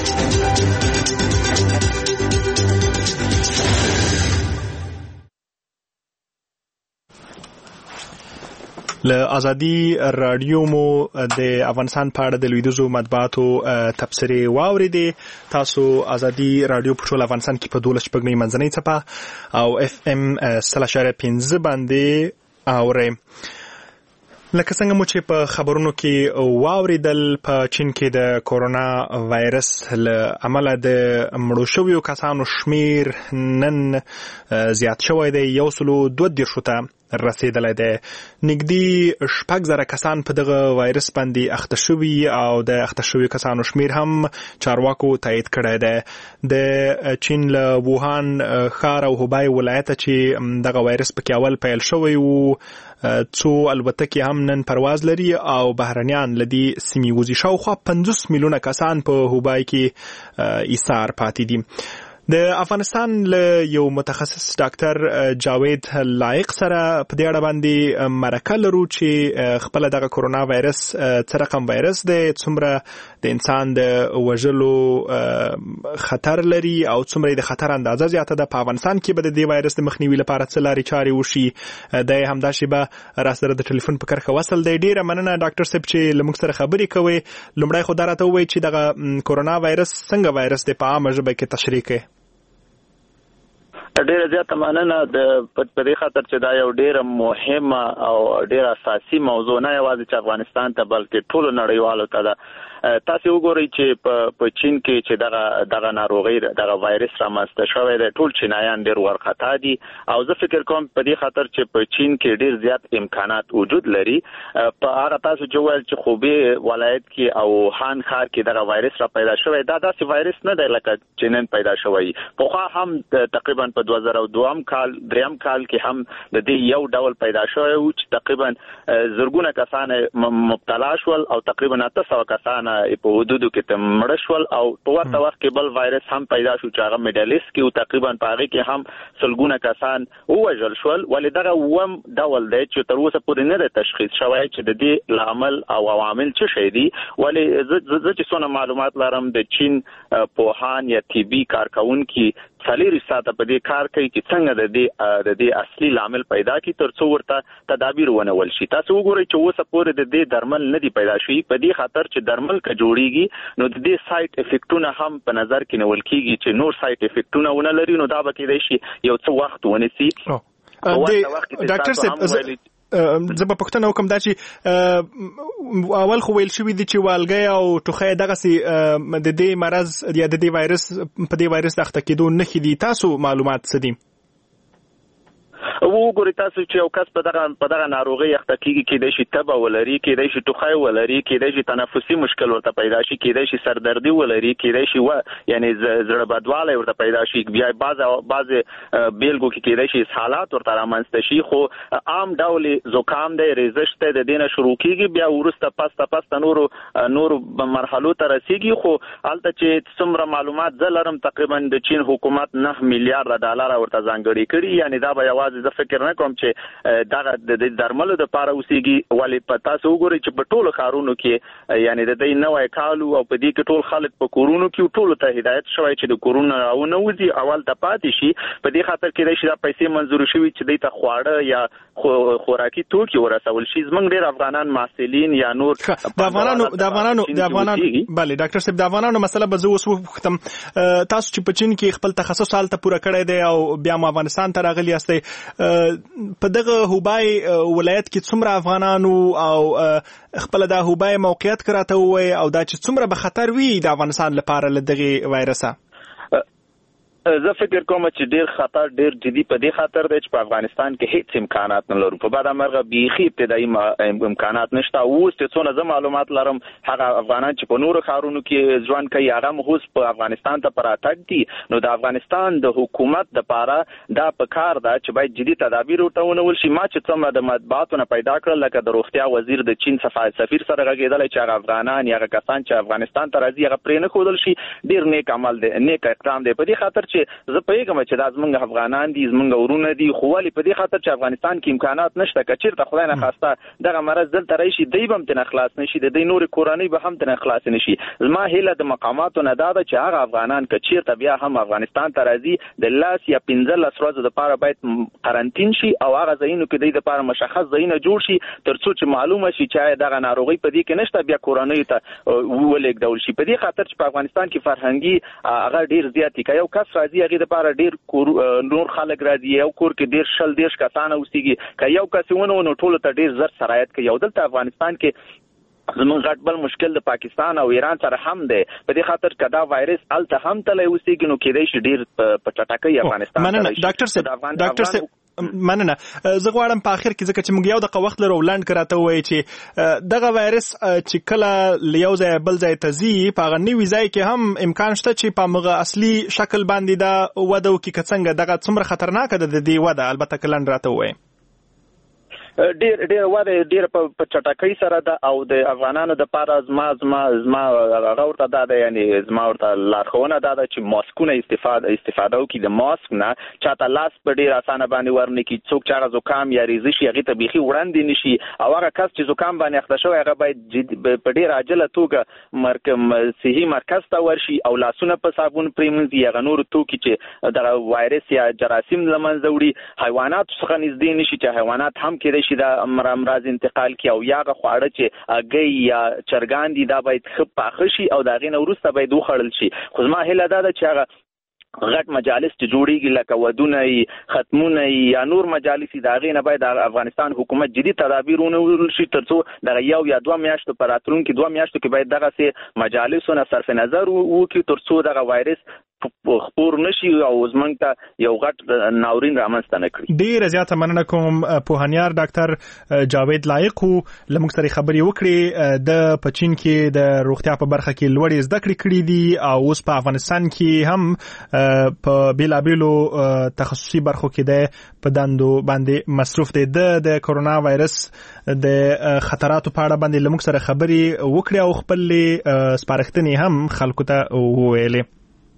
Speaker 1: له ازادي رادیو مو د افغانستان په اړه د لویدیځو مطبوعاتو تبصرې واوریدې. تاسو ازادي رادیو په ټول افغانستان کې په 12 شپږمې منځنۍ څپه او FM 3.5 باندې اورئ. لکه څنګه مو چې په خبرونو کې واوریدل په چین کې د کورونا وایرس له امله د مړو شویو کسانو شمیر نن زیات شوی دی. 132 ته رسیدلی دی. نږدې 6,000 کسان په دغه وایرس باندې اخته شوي او د اخته شویو کسانو شمیر هم چارواکو تایید کړی دی. د چین له ووهان ښار او هوبای ولایته چې دغه وایرس پکې اول پیل شوی و څو البتکې هم نن پرواز لري او بهرنیان له دې سیمې وځي. شاوخوا 50 میلیونه کسان په هوبای کې ایثار پاتې دي. د افغانستان له یو متخصص ډاکټر جاوید لایق سره په دې اړه باندې مرکه لرو چې خپل دغه کورونا وایرس څه رقم وایرس دی، څومره د انسان د وژلو خطر لري او څومره د خطر اندازه زیاته ده. په افغانستان کې به د دې وایرس د مخنیوي لپاره څه لارې چارې وشي. د همدا شیبه را سره د ټلیفون په کرښه وصل دی. ډیره مننه ډاکټر صاحب چې له موږ سره خبرې کوئ. لومړی خو دا راته ووایئ چې دغه کورونا وایرس څنګه وایرس دی، په عامه ژبه کې تشریح کړئ.
Speaker 15: ډیره زیاته مننه د په خاطر چې دا یو ډیره مهمه او ډیره اساسي موضوع نه یوازې چې افغانستان ته بلکې ټولو نړیوالو ته ده. تاسو وګورئ چې په چین کې چې دغه ناروغي دغه وایرس رامنځته شوی دی ټول چینایان ډیر ورخطا دي او زه فکر کوم په دې خاطر چې په چین کې ډیر زیات امکانات وجود لري. په هغه تاسو چې ویل چې خوبې ولایت کې او هان ښار کې دغه وایرس را پیدا شوی دا داسې وایرس نه دی لکه چې نن پیدا شوی. پخوا هم تقریبا په 2002 کال دریم کال کې هم د دې یو ډول پیدا شوی و چې تقریبا زرګونه کسان مبتلا شول او تقریبا 800 کسان په حدودو کې مړ شول او په ورته وخت کې بل وایرس هم پیدا شو چې هغه میډلیس کې او تقریبا په هغه کې هم سلګونه کسان ووژل شول. ولې دغه وم ډول دی چې تر اوسه پورې نه دی تشخیص شوی چې د دې لامل او عوامل څه شي دي. ولې زه چې څونه معلومات لرم د چین پوهان یا طبي کارکونکي څلور ساعته په دې کار کوي چې څنګه د دې اصلي لامل پیدا کی تر څو ورته تدابیر ونول شي. تاسو وګورئ چې اوسه پورې د دې درمل نه دی پیدا شوی په دې خاطر چې درمل که جوړیږي نو د دې سایت افیکټونه هم په نظر کې نیول کیږي چې نور سایت افیکټونه ونه لري نو دا به کېدای شي یو څه وخت ونیسي.
Speaker 1: ډاکټر صاحب زه به پوښتنه وکم دا چې اول خو ویل شوی دي چې والګی او ټوخی دغسې د دې مرض یا د دې وایرس په دې وایرس د اخته کېدو نښې دي. تاسو معلومات څه دي؟
Speaker 15: وګورئ تاسو چې یو کس په دغه ناروغي اخته کېږي کېدای شي تبه ولري کېدای شي ټوخی ولري کېدای شي تنفسي مشکل ورته پیدا شي کېدای شي سردردي ولري کېدای شي یعنی زړه بدوالی ورته پیدا شي بیا بعض بیلګو کې کېدای شي اسهالات ورته رامنځته شي. خو عام ډول زکام دی ریزش دی د دې نه شروع کېږي بیا وروسته پسته نورو مرحلو ته رسېږي. خو هلته چې څومره معلومات زه لرم تقریبا د چین حکومت 9 میلیارډ ډالر ورته ځانګړي کړي یعنی دا به یوازې زه فکر نه کوم چې دغه د درملو لپاره اوسېږي. ولې په تاسو وګورئ چې په ټولو ښارونو کې یعنی د دې نوی کال او په دې کې ټول خلک په کورونو کې ټولو ته هدایت شوی چې د کورونه راونه وځي اول ته پاتې شي. په دې خاطر کېدای شي دا پیسې منظور شوي چې دوی ته خواړه یا خوراکي توکي ورسول شي. زموږ ډېر افغانان محصلین یا نور
Speaker 1: د افغانانو بله ډاکټر صاحب د افغانانو مسله به زه اوس وپوښتم تاسو چې په چین کې خپل تخصص هلته پوره کړی دی او بیا مو افغانستان ته راغلي یاستئ په دغه هوبای ولایت کې څومره افغانانو او خپل د هوبای موقعیت کراته وای او دا چې څومره به خطر وي د افغانستان لپاره له دغه وایرسه؟
Speaker 15: زه فکر کوم چې ډیر خطر ډیر جدي په دې خاطر دی چې په افغانستان کې هیڅ امکانات نه لرو. په بعد مرغه بیخي ابتدایي امکانات نشته. اوس چې څونه زه معلومات لرم هغه افغانان چې په نورو ښارونو کې ژوند کوي هغه اوس په افغانستان ته پر راتګ دي. نو د افغانستان د حکومت دپاره دا په کار ده چې باید جدي تدابیر ورته ونیول شي. ما چې څومره د مطبوعاتو نه پیدا کړل لکه د روغتیا وزیر د چین سفیر سره غږېدلی چې هغه افغانان یا هغه کسان چې افغانستان ته راځي هغه پرې نه ښودل شي. ډېر نیک عمل دی نیک اقدام دی په دې خاطر چې زه پوهېږم چې دا زموږ افغانان دي زموږ ورونه دي. خو ولې په دې خاطر چې افغانستان کې امکانات نشته که چېرته خدای نخواسته دغه مرض دلته راشي دوی به هم ترې خلاص نه شي د دوی نورې کورنۍ به هم ترې خلاص نه شي. زما هیله د مقاماتو نه دا ده چې هغه افغانان که چېرته بیا هم افغانستان ته راځي د 10 یا 15 ورځو دپاره باید قرنطین شي او هغه ځایونو کې دوی دپاره مشخص ځایونه جوړ شي تر څو چې معلومه شي چې آیا دغه ناروغي په دې کې نشته بیا کورنیو ته ولېږدول شي. په دې خاطر چې په افغانستان کې فرهنګي هغه ډېر زیات دي. که یو کس راځي هغې دپاره ډېر نور خلک راځي یو کور کې 10 کسانه اوسېږي که یو کس ونه نو ټولو ته ډېر زر سرایت کوي. او دلته افغانستان کې زموږ غټ بل مشکل د پاکستان او ایران سره هم دی. په دې خاطر که دا وایرس هلته هم تلی اوسېږي نو کېدای شي ډېر په چټکۍ افغانستان
Speaker 1: ډاکټر صاحب مننه. زه غواړم په آخر کې ځکه چې موږ یو دقیقه وخت لرو لنډ کراته ووایي چې دغه وایرس چې کله له یو ځای بل ځای ته ځي په هغه نوي ځای کې هم امکان شته چې په همغه اصلي شکل باندې دا وده وکړي که څنګه دغه څومره خطرناکه ده د دې وده البته که لنډ راته ووایي؟
Speaker 15: ډېر وده ډېر په چټکۍ سره ده او د افغانانو دپاره زما هغه ورته دا ده یعنی زما ورته لارښوونه دا ده چې ماسکونه استفاده وکړي. د ماسک نه چاته لاس په ډېر اسانه باندې ورنکړي. څوک چې هغه زکام یا ریزش یې هغې ته بیخي وړاندې نه شي او هغه کس چې زکام باندې اخته شوی هغه باید په ډېر عاجله توګه صحي مرکز ته ورشي او لاسونه په صابون پرېمنځي. هغه نورو توکي چې دغه وایرس یا جراثیم له منځه وړي حیواناتو څخه نږدې نه شي چې حیوانات هم کېدای شي دا امراض انتقال کی او یا خواړه چې اګي یا چرګان دي دا باید ښه پاخه شي او دا غي نه وروسته باید وخړل شي. خو زما هیله دا ده چې هغه غټ مجالس چې جوړیږي لکه ودونه ختمونه یا نور مجالس دا غي نه باید افغانستان حکومت جدي تدابیر ونیول شي ترڅو د یو یا 2 میاشتو پر راتلونکو 2 میاشتو کې باید دغه سي مجالسونه صرف نظر وکړي ترڅو دغه وایرس خپور نشي او زمونږ ته یو غټ ناورین رامنځته نه کړي.
Speaker 1: ډېر زیاته مننه کوم پوهانیار ډاکټر جاوید لایق لمونږ سره خبرې وکړي د پچین کې د روغتیا په برخه کې لوړې زده کړې کړې دي او اوس په افغانستان کې هم په بیلابیلو تخصصي برخو کې د په دندو باندې مصروف دی. د کرونا وایرس د خطراتو په اړه باندې لمونږ سره خبرې وکړي او خپل سپارښتنې هم خلکو ته وویلې.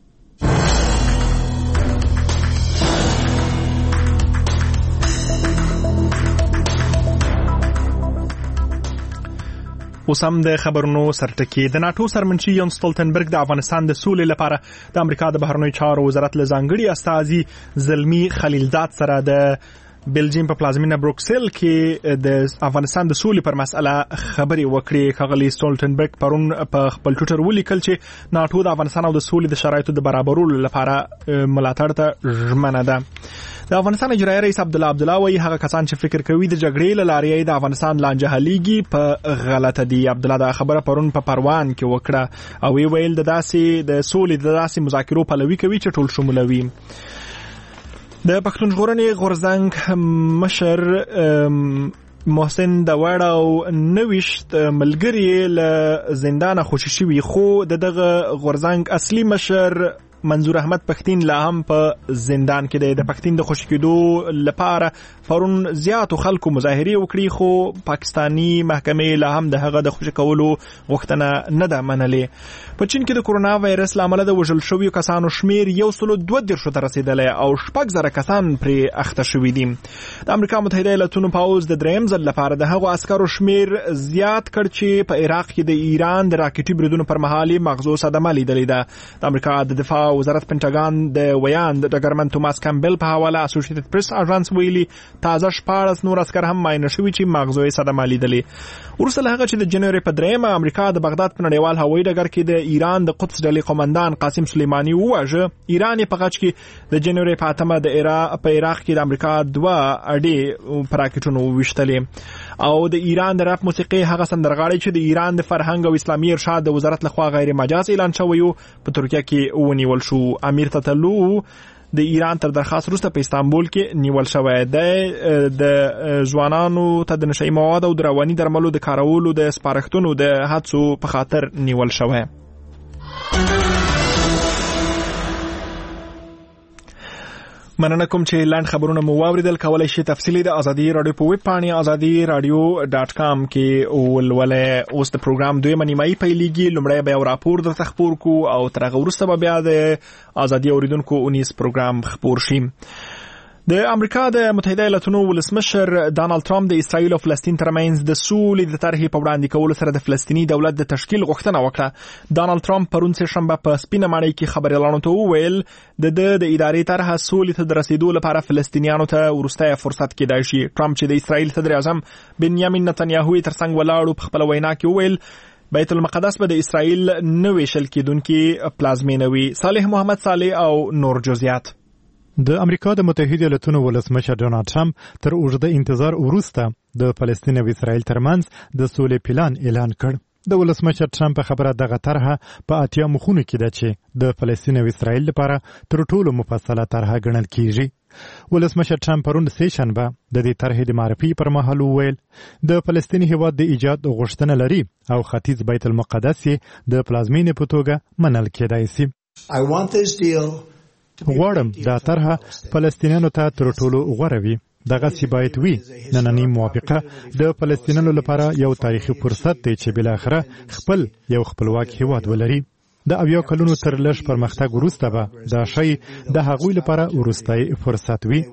Speaker 1: اوس هم د خبرونو سرټکی. د ناتو سرمنشي یون سټولټنبرګ د افغانستان د سولې لپاره د امریکا د بهرنیو چارو وزارت له ځانګړي استازي زلمی خلیلزاد سره د بلجیم په پلازمینه بروکسل کې د افغانستان د سولې پر مسله خبرې وکړې. ښاغلي سټولټنبرګ پرون په خپل ټویټر ولیکل چې ناتو د افغانستان او د سولې د شرایطو د برابرولو لپاره ملاتړ ته ژمنه ده. د افغانستان اجرایي رئیس عبدالله وایي هغه کسان چې فکر کوي د جګړې له لارې د افغانستان لانجه حلیږي په غلطه دي. عبدالله دا خبره پرون په پروان کې وکړه او ویل د سولې د داسې مذاکرو پلوي کوي چې ټول شمولوي. د پښتون ژغورنې غورځنګ مشر محسن داوړ او 90 ملګري له زندان خوشي شوي خو دغه غورځنګ اصلي مشر منظور احمد پښتين لا هم په زندان کې دی. د پښتين د خوشي کېدو لپاره پرون زیاتو خلکو مظاهره وکړي خو پاکستانی محکمې لا هم دغه د خوشي کولو غوښتنه نه ده منلې. په چین کې د کرونا وایرس لامل د وژل شویو کسانو شمیر 112 ته رسیدلی او 6,000 کسان پرې اخته شوي دي. د امریکا متحده ایالاتونو پوځ د دریم ځل لپاره د هغو عسکرو شمیر زیات کړ چې په عراق کې د ایران د راکټي بریدونو پر مهال مغزو صدمه لیدلې ده. د امریکا د دفاع وزارت پنټاګان د ویان د ډګرمن توماس کامبل په حواله اسوسییټډ پریس اژانس ویلي تازه 14 نور عسكر هم ماینه شوي چې مغزوي صدمه لیدلې. ورسره هغه چې د جنوري په 3 امریکا د بغداد په نړیوال هوایي ډګر کې د ایران د قدس ډلې قومندان قاسم سلیمانی وواژه. ایران په غچ کې د جنوري په 8 د عراق کې د امریکا 2 اډې پراکټونو وشتلې او د ایران د رپ موسیقي هغه سندرغاړي چې د ایران د فرهنګ او اسلامي ارشاد د وزارت لخوا غیر مجاز اعلان شوی په ترکیه کې ونیول شو. امیر تتلو د ایران تر درخواست وروسته په استانبول کې نیول شوی دی. د ځوانانو ته د نشئی مواد او د رواني درملو د کارولو د سپارښتنو د هڅو په خاطر نیول شوی. مننه کوم چې لاند خبرونه مو واوریدل. کولای شئ تفصیلی د ازادي رادیو په ویب پاڼه azadiradio.com کې ولولې. اوس د پروګرام دویمه نیمایي پیلېږي. لومړی به یو راپور درته خپور کو او تر هغه وروسته به بیا د ازادي اوریدونکو اونیز پروګرام خپور شي. د امریکا د متحده ایالاتونو ولسمشر ډانلډ ټرمپ د اسرایل او فلسطین ترمنځ د سولې د طرحې په وړاندې کولو سره د فلسطینی دولت د تشکیل غوښتنه وکړه. ډانلډ ټرمپ پرون سه شنبه په سپینه ماڼۍ کې خبريالانو ته وویل د ادارې طرحه سولې ته د رسیدو لپاره فلسطینیانو ته ورسته فرصت کېدای شي. ټرمپ چې د اسرایل صدر اعظم بنیامین نتنیاهو ترڅنګ ولاړو په خپل وینا کې وویل بیت المقدس به د اسرایل نوې شل کېدونکو پلازمینه وي. صالح محمد صالح او نور جزئیات.
Speaker 6: د امریکا د متحده ایالاتونو ولسمشر ډونالډ ټرمپ تر اوږده انتظار وروسته د فلسطین او اسرایل ترمنځ د سولې پلان اعلان کړ. د ولسمشر ټرمپ خبره دغه طرحه په 8 مخونو کې ده چې د فلسطین او اسرایل لپاره تر ټولو مفصله طرحه ګڼل کیږي. ولسمشر ټرمپ پرون سه شنبه د دې طرحې د معرفي پر مهال وویل د فلسطین هیواد د ایجاد غوښتنه لري او ختیځ بیت المقدس د پلازمینې په توګه منل کېدای شي.
Speaker 14: I want this deal
Speaker 6: غواړم دا طرحه فلسطینیانو ته تر ټولو غوره وي. دغه سی باید وي. نننی موافقه د فلسطینیانو لپاره یو تاریخي فرصت دی چې بل اخره خپل یو خپلواک هیواد ولري. د اویا کلونو تر لږ پرمختګ وروسته به دا شی د هغوی لپاره وروستی فرصت وي.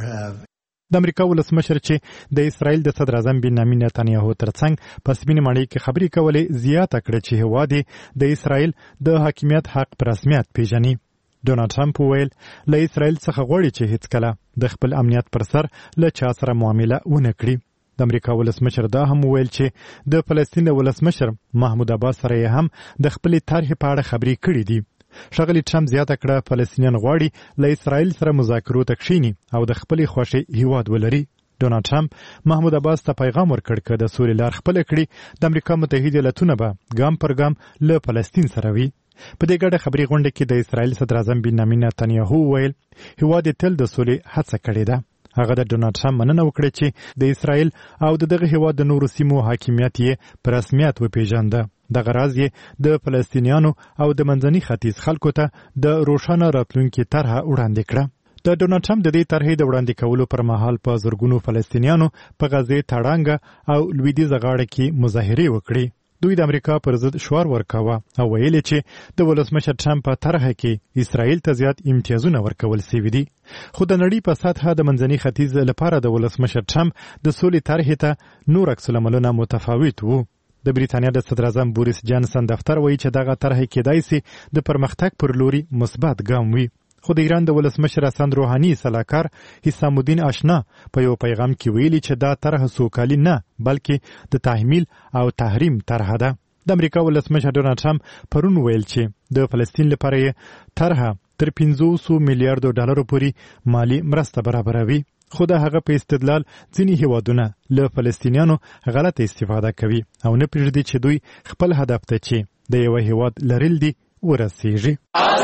Speaker 6: د امریکا ولسمشر چې د اسرایل د صدر اعظم بنیامین نتنیاهو ترڅنګ په سپینې ماڼۍ کې خبرې کولې زیاته کړه چې هیواد د اسرایل د حاکمیت حق پر رسمیت پیژني. ډونالډ ټرمپ ویل له اسرایل څخه غواړي چې هیڅ کله د خپل امنیت پر سر له چا سره معامله ونه کړي. د امریکا ولسمشر دا هم ویل چې د فلسطین ولسمشر محمود عباس سره هم د خپل طرح په اړه خبرې کړې دي. ښاغلي ټرمپ زیاته کړه فلسطینیان غواړي له اسرائیل سره مذاکرو ته کښیني او د خپلې خوښې هیواد ولري. ډونالډ ټرمپ محمود عباس ته پیغام ورکړ چې د سولې لار خپله کړي د امریکا متحده ایالتونه به ګام پر ګام له فلسطین سره وي. په دې ګډه خبري غونډه کې د اسرائیل صدر اعظم بنیامین نتنیاهو ویل هیواد تل د سولې هڅه کړې ده. هغه د ډونالډ ټرمپ مننه وکړه چې د اسرائیل او دغه هیواد د نورو سیمو حاکمیت یې په رسمیت وپیژانده. دغه راز یې د فلسطینیانو او د منځني ختیځ خلکو ته د روښانه راتلونکي طرحه وړاندې کړه. د ډونالډ ټرمپ د دې طرحې د وړاندې کولو پر مهال په زرګونو فلسطینیانو په غزې تړانګه او لویدیځه غاړه کې مظاهرې وکړې. دوی د امریکا پر ضد شعار ورکاوه او ویل چې د ولسمشر ټرمپ په طرحه کې اسرائیل ته زیات امتیازونه ورکول شوي دي. خو د نړۍ په سطحه د منځني ختیځ لپاره د ولسمشر ټرمپ د سولې طرحې ته نور عکس العملونه متفاوت وو. د بریتانیا د صدر اعظم بوریس جانسن دفتر وایي چې دغه طرحه کېدای شي د پرمختګ پر لوري مثبت ګام وي. خو د ایران د ولسمشر حسن روحاني سلاکار حسام الدین آشنا په یو پیغام کې ویلي چې دا طرحه سوکالي نه بلکې د تحمیل او تحریم طرحه ده. د امریکا ولسمشر ډونالډ ټرمپ پرون ویل چې د فلسطین لپاره یې طرحه تر 500 میلیارډ ډالرو پورې مالی مرسته برابروي. خو د هغه په استدلال ځینې هیوادونه له فلسطینیانو غلطه استفاده کوي او نه پرېږدي چې دوی خپل هدف ته چې د یو هیواد لرل دي ورسیږي.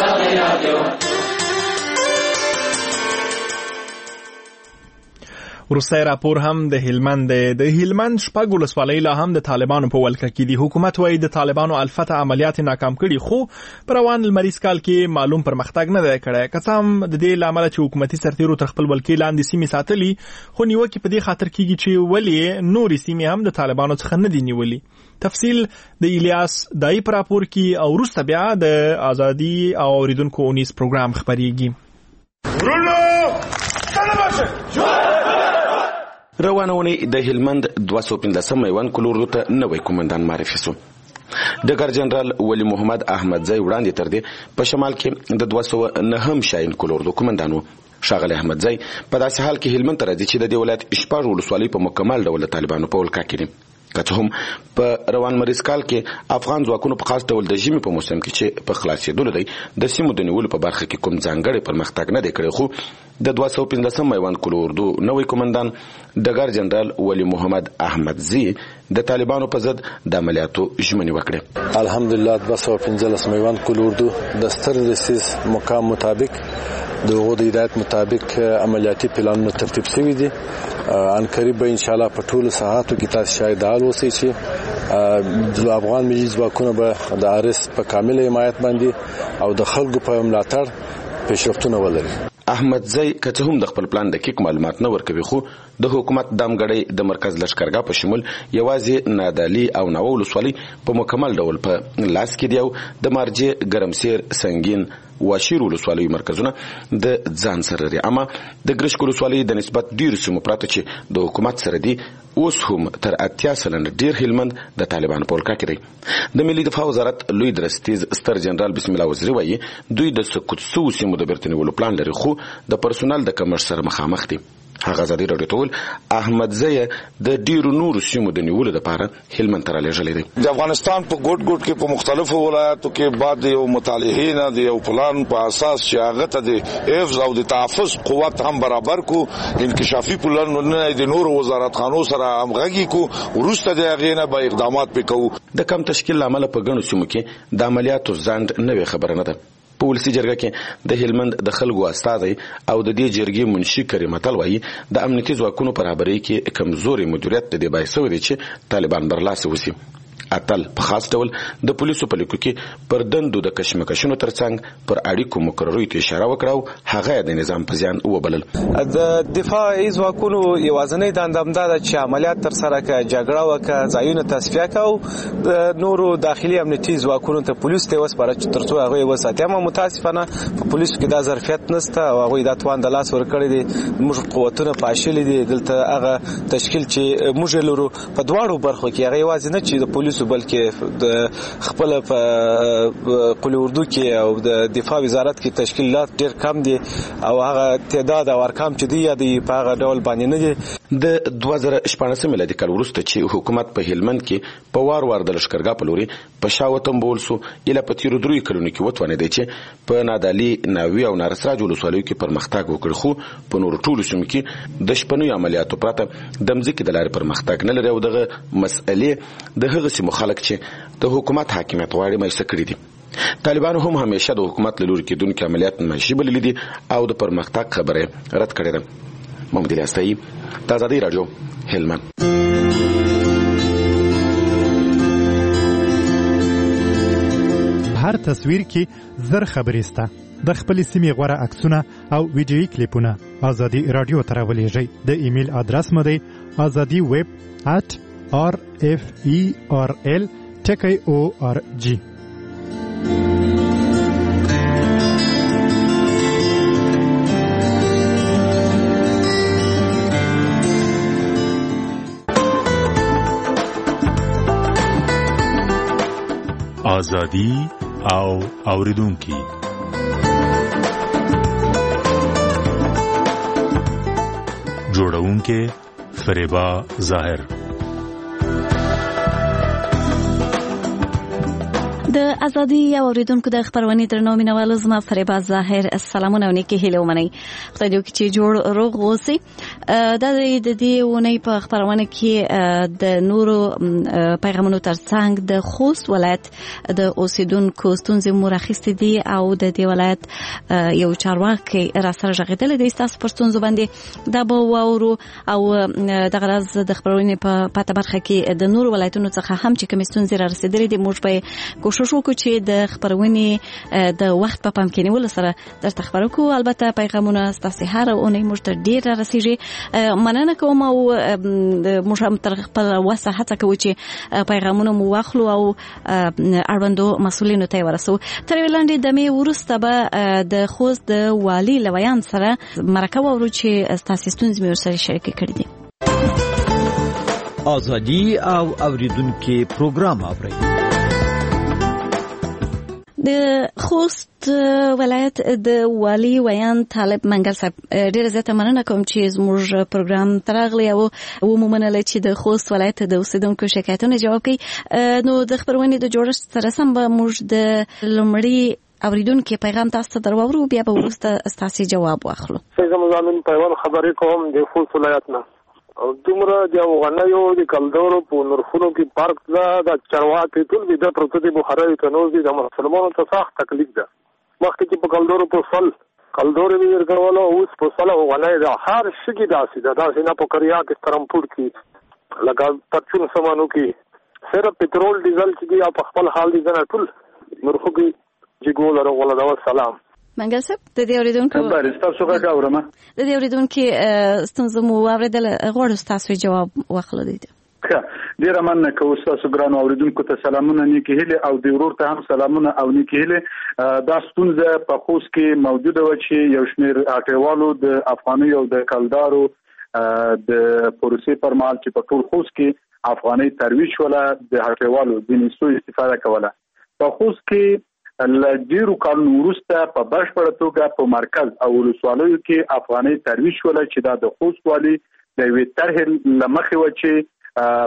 Speaker 1: وروستی راپور هم د هلمند د هلمند شپږ ولسوالۍ لا هم د طالبانو په ولکه کې دي. حکومت وايي د طالبانو الفته عملیات ناکام کړي خو پر روان لمریز کال کې معلوم پرمختګ نه دی کړی. که څه هم د دې له امله چې حکومتي سرتیرو تر خپل ولکې لاندې سیمې ساتلي خو نیوکې په دې خاطر کېږي چې ولې نورې سیمې هم د طالبانو څخه نه دي نیولي. تفصیل د الیاس دای پر راپور کې او وروسته بیا د ازادي او اوریدونکو اونیس پروګرام خبريږي.
Speaker 16: روانونی د هلمند 215 میوان کلوردو ته نوې کومندان معرفي شو. ډګر جنرال ولی محمد احمدزی وړاندې تر دې په شمال کې د 209 شاین کلوردو کومندان وو. ښاغلی احمدزی په داسې حال کې هلمند ته راځي چې د دې ولایت شپږ ولسوالۍ په مکمل ډول د طالبانو په ولکه کې دي. که څه هم په روان مریض کال کې افغان ځواکونو په خاص ډول د ژمي په موسم کې چې په خلاصېدلو دی د سیمو د نیولو په برخه کې کوم ځانګړی پرمختګ نه دی کړی. خو د 215 میوان کلو اردو نوی کومندان ډګر جنرال ولی محمد احمدزی د طالبانو په ضد د عملیاتو ژمنې وکړې.
Speaker 17: الحمدلله 215 میوان کلو اردو د ستر دسیس مقام مطابق دغه د هدایت مطابق عملیاتي پلانونه ترتیب شوي دي. ان قریب ان شاء الله په ټولو ساحاتو کې تاسو شاهد اوسئ چې د افغان ملي ځواکونو به د ارس په کامل حمایت باندې او د خلکو په ملاتړ پیشرفتونه ولري.
Speaker 16: احمدزی که څه هم د خپل پلان دقیق معلومات نه ورکوي خو د حکومت دامګړی د مرکز لشکرګاه په شمول یوازې نادالی او ناو ولسوالۍ په مکمل ډول په لاس کې دی او د مارجې ګرمسیر سنگین واشیر ولسوالۍ مرکزونه د ځان سره لري. اما د ګرشک ولسوالۍ د نسبت ډیر سیمو پراته چې د حکومت سره دي اوس هم تر 80% ډیر هلمند د طالبانو په ولکه کې دی. د ملي دفاع وزارت لوی درستیز ستر جنرال بسم الله وزیری وایي دوی د سقوط سو سیمو د بیرته نیولو پلان لري خو د پرسونل د کمښت سره مخامخ دي. هغه ازادي راډیو ته ول احمدزی د ډیرو نورو سیمو د نیولو لپاره هلمند ته رالیږلی دی.
Speaker 18: د افغانستان په ګوټ ګوټ کې په مختلفو ولایاتو کې بعد یو مطالعه نه دی یو پلان په اساس چې هغه ته د حفظ او د تحفظ قوت هم برابر کو انکشافي پلانونه د نورو وزارتخانو سره همغږي کو وروسته د هغې نه به اقدامات وکړو.
Speaker 16: د کم تشکیل له امله په ګڼو سیمو کې د عملیاتو ځنډ نوې خبره نه ده. په ولسي جرګه کې د هلمند د خلکو استازي او د دې جرګې منشي کریم اتل وایي د امنیتي ځواکونو پر رهبرۍ کې کمزوري مدیریت د دې باعث شوی دی چې طالبان برلاسه وسی. اتل په خاص ډول د پولیسو په لیکو کې پر دندو د کشمکشونو ترڅنګ پر اړیکو مقرري ته اشاره وکړه هغه د نظام په زیان وبلل.
Speaker 19: د دفاعي ځواکونو یوازینۍ دنده هم ده چې عملیات تر سره کړي جګړه وکړي ځایونه تصفیه کړي د نورو داخلي امنیتي ځواکونو ته پولیس ته وسپاره چې ترڅو هغه وساتي. اما متاسفانه په پولیسو کې دا ظرفیت نشته او هغه د توان د لاس ورکړي دي. موږ قوتونه پاشلي دي دلته هغه تشکیل چې موږ لرو په دواړو برخو کې هغه یوازې نه چې د پولیسو بلکې د خپل په قلي اردو کې او د دفاع وزارت کې تشکیلات ډېر کم دي او هغه تعداد او ارقام چې دی په هغه ډول باندې نه دي.
Speaker 16: د 2014 میلادي کال وروسته چې حکومت په هلمند کې په وار د لشکرګاه په لوري په شاوتم بول سو اله په تیرو درې کلونو کې وتوانیدي چې په نادالي ناوی او نارسراج ولسوالیو کې پرمختګ وکړ، خو په نور ټولو سیمو کې د شپنوي عملیاتو پرته د مځکې د لارې پرمختګ نه لري او دغه مسئلې د هغه سیمو خلک چې د حکومت حاکمیت غواړي مایسته کړي دي. طالبانو هم همیشه د حکومت له لوري کېدونکي عملیات منشي بللي دي او د پرمختګ خبره رد کړې ده. محمد علي استایي، د ازادي راډیو، هلمند.
Speaker 6: هر تصویر کې زر خبرې سته. د خپل سیمې غوړه عکسونه او ویډیويي کلیپونه ازادي رادیو ته راولېږئ. د ایمیل ادرس مو دی azadi@rferl.org.
Speaker 20: آزادی او اوریدونکي. جوړونکي فریبا ظاهر.
Speaker 8: د ازادي او اوریدونکو د خبرونې درنو مینوالو، زما فریبا ظاهر سلامونه او نیکی هیله ومنئ. خدای دې وکړي چې جوړ روغ اوسئ. دا د دې ونې په خبرونه کې د نورو پیغامونو ترڅنګ د خوست ولایت د اوسیدونکو ستونزې مو راخیستې دي او د دې ولایت یو چارواکي را سره غږېدلی دی ستاسو پر ستونزو باندې. دا به واورو او دغه راز د خبرونې په پاته برخه کې د نورو ولایتونو څخه هم چې کومې ستونزې را رسېدلې دي موږ به کوشش وکړو چې د خبرونې د وخت په پام کې نیولو سره درته خبرو کوو. البته پیغامونه ستاسو هر اونۍ موږ ته ډېر را رسیږي. مننه کوم او موږ هم تر خپل وسه هڅه کوو چې پیغامونه مو واخلو او اړوندو مسؤلینو ته ورسو. تر وړاندې د می ورسته به د خوست د والي لویان سره مرکه وورو چې ستاسو ستونزې مې ورسره شریک کړې دي.
Speaker 21: ازادي او اوریدونکو پروګرام اورئ.
Speaker 8: د خوست ولایت د والي ویان طالب منګل صاحب، ډیره زیاته مننه کوم چې زموږ پروګرام تراغلی او ومومنه چې د خوست ولایت د اوسیدونکو شکایتونو جواب کوي. نو د خبرونې د جوړښت سره سم به موږ د لومړي اوریدونکو پیغام تاسو ته درواورو، بیا به وروسته ستاسو جواب واخلو.
Speaker 22: څنګه مزامین پیغام خبرې کوم د خوست ولایت نه او دومره د غنیو د کلدورو په نورفونو کې پارک دا د چرواکي ټول د پروتو د بخاري تنوز د مسلمانانو ته سخت تکلیف ده. مخکې چې په کلدورو په فل کلدورو ویل کولو اوس په فل او غنی دا هر شي داسې ده. داسې نه په کریا کې ترمپور کې لکه پرچون سمانو کې صرف پټرول ډیزل چې په خپل حال دي نه ټول نورخو کې جګول راغله. دا سلام
Speaker 8: منګل صاحب، د دې اوریدونکو
Speaker 22: تاسو غږ اورم.
Speaker 8: د دې اوریدونکو ستونزې مو واوریدل، غواړم تاسو جواب واخلئ.
Speaker 22: ډیره مننه کوم تاسو ګران اوریدونکو ته سلامونه نیکی هیله او د ورور ته هم سلامونه او نیکی هیله. دا ستونزه په خوست کې موجوده و چې یو شمېر اټیوالو د افغاني او د کلدارو د پروسې پر مهال چې په ټول خوست کې افغاني ترویج ولا د اټیوالو د نسو استفاده کوله. په خوست کې لږیرو کارونو وروسته په بشپړه توګه په مرکز او ولسوالیو کې افغاني ترویج ولا چې دا د خوست والی د وی طرح لمخې و چې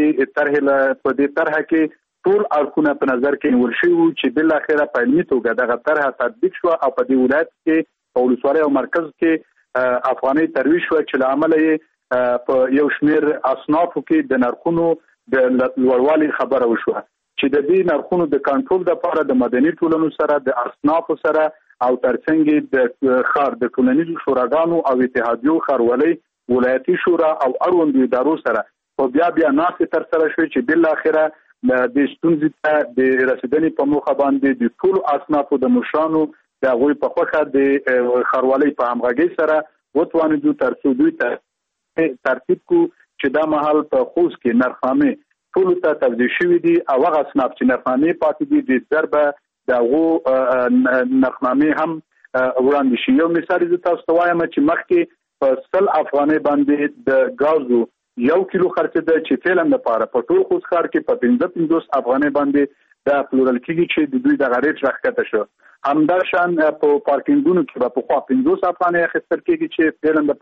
Speaker 22: په دې طرح کې ټول اړخونه په نظر کې نیول شوي وو چې بل اخره په علمي توګه دغه طرح تطبیق شو او په دې ولایت کې په ولسوالۍ او مرکز کې افغاني ترویج شو چې لامل یې په یو شمېر اصنافو کې د نرخونو د لوړوالي خبره وشوه چې د دې نرخونو د کنټرول لپاره د مدني ټولنو سره د اصنافو سره او ترڅنګ د خار د ټولنیزو شوراګانو او اتحادیو خارولۍ ولایتي شورا او اړوندو ادارو سره په بیا ناسې تر سره شوې چې بل اخره د ستونزې ته د رسیدنې په موخه باندې د ټول اصنافو د مشرانو د غوي په خوخه د خارولۍ په همغږۍ سره وتوانیدو تر څو دوی ته ترتیب کو چې دا مهال په خوست کې نرخنامې ټول ته توزیع شوې دي او هغه اصناف چې نرخنامې پاتې دي د ضربه دغه نرخنامې هم وړاندې شي. یو مثال زه تاسو ته وایم چې مخکې په 100 افغانۍ باندې د غازو 1 کیلو خرڅ ده چې فعلا لپاره په ټول خوست ښار کې په 55 افغانۍ باندې د پلورل کېږي چې د دوی د غریټ راکته شو. همدارشان په پارکینګونو کې په خوا 50 افغانۍ اخیستل کېږي چې فعلا لپاره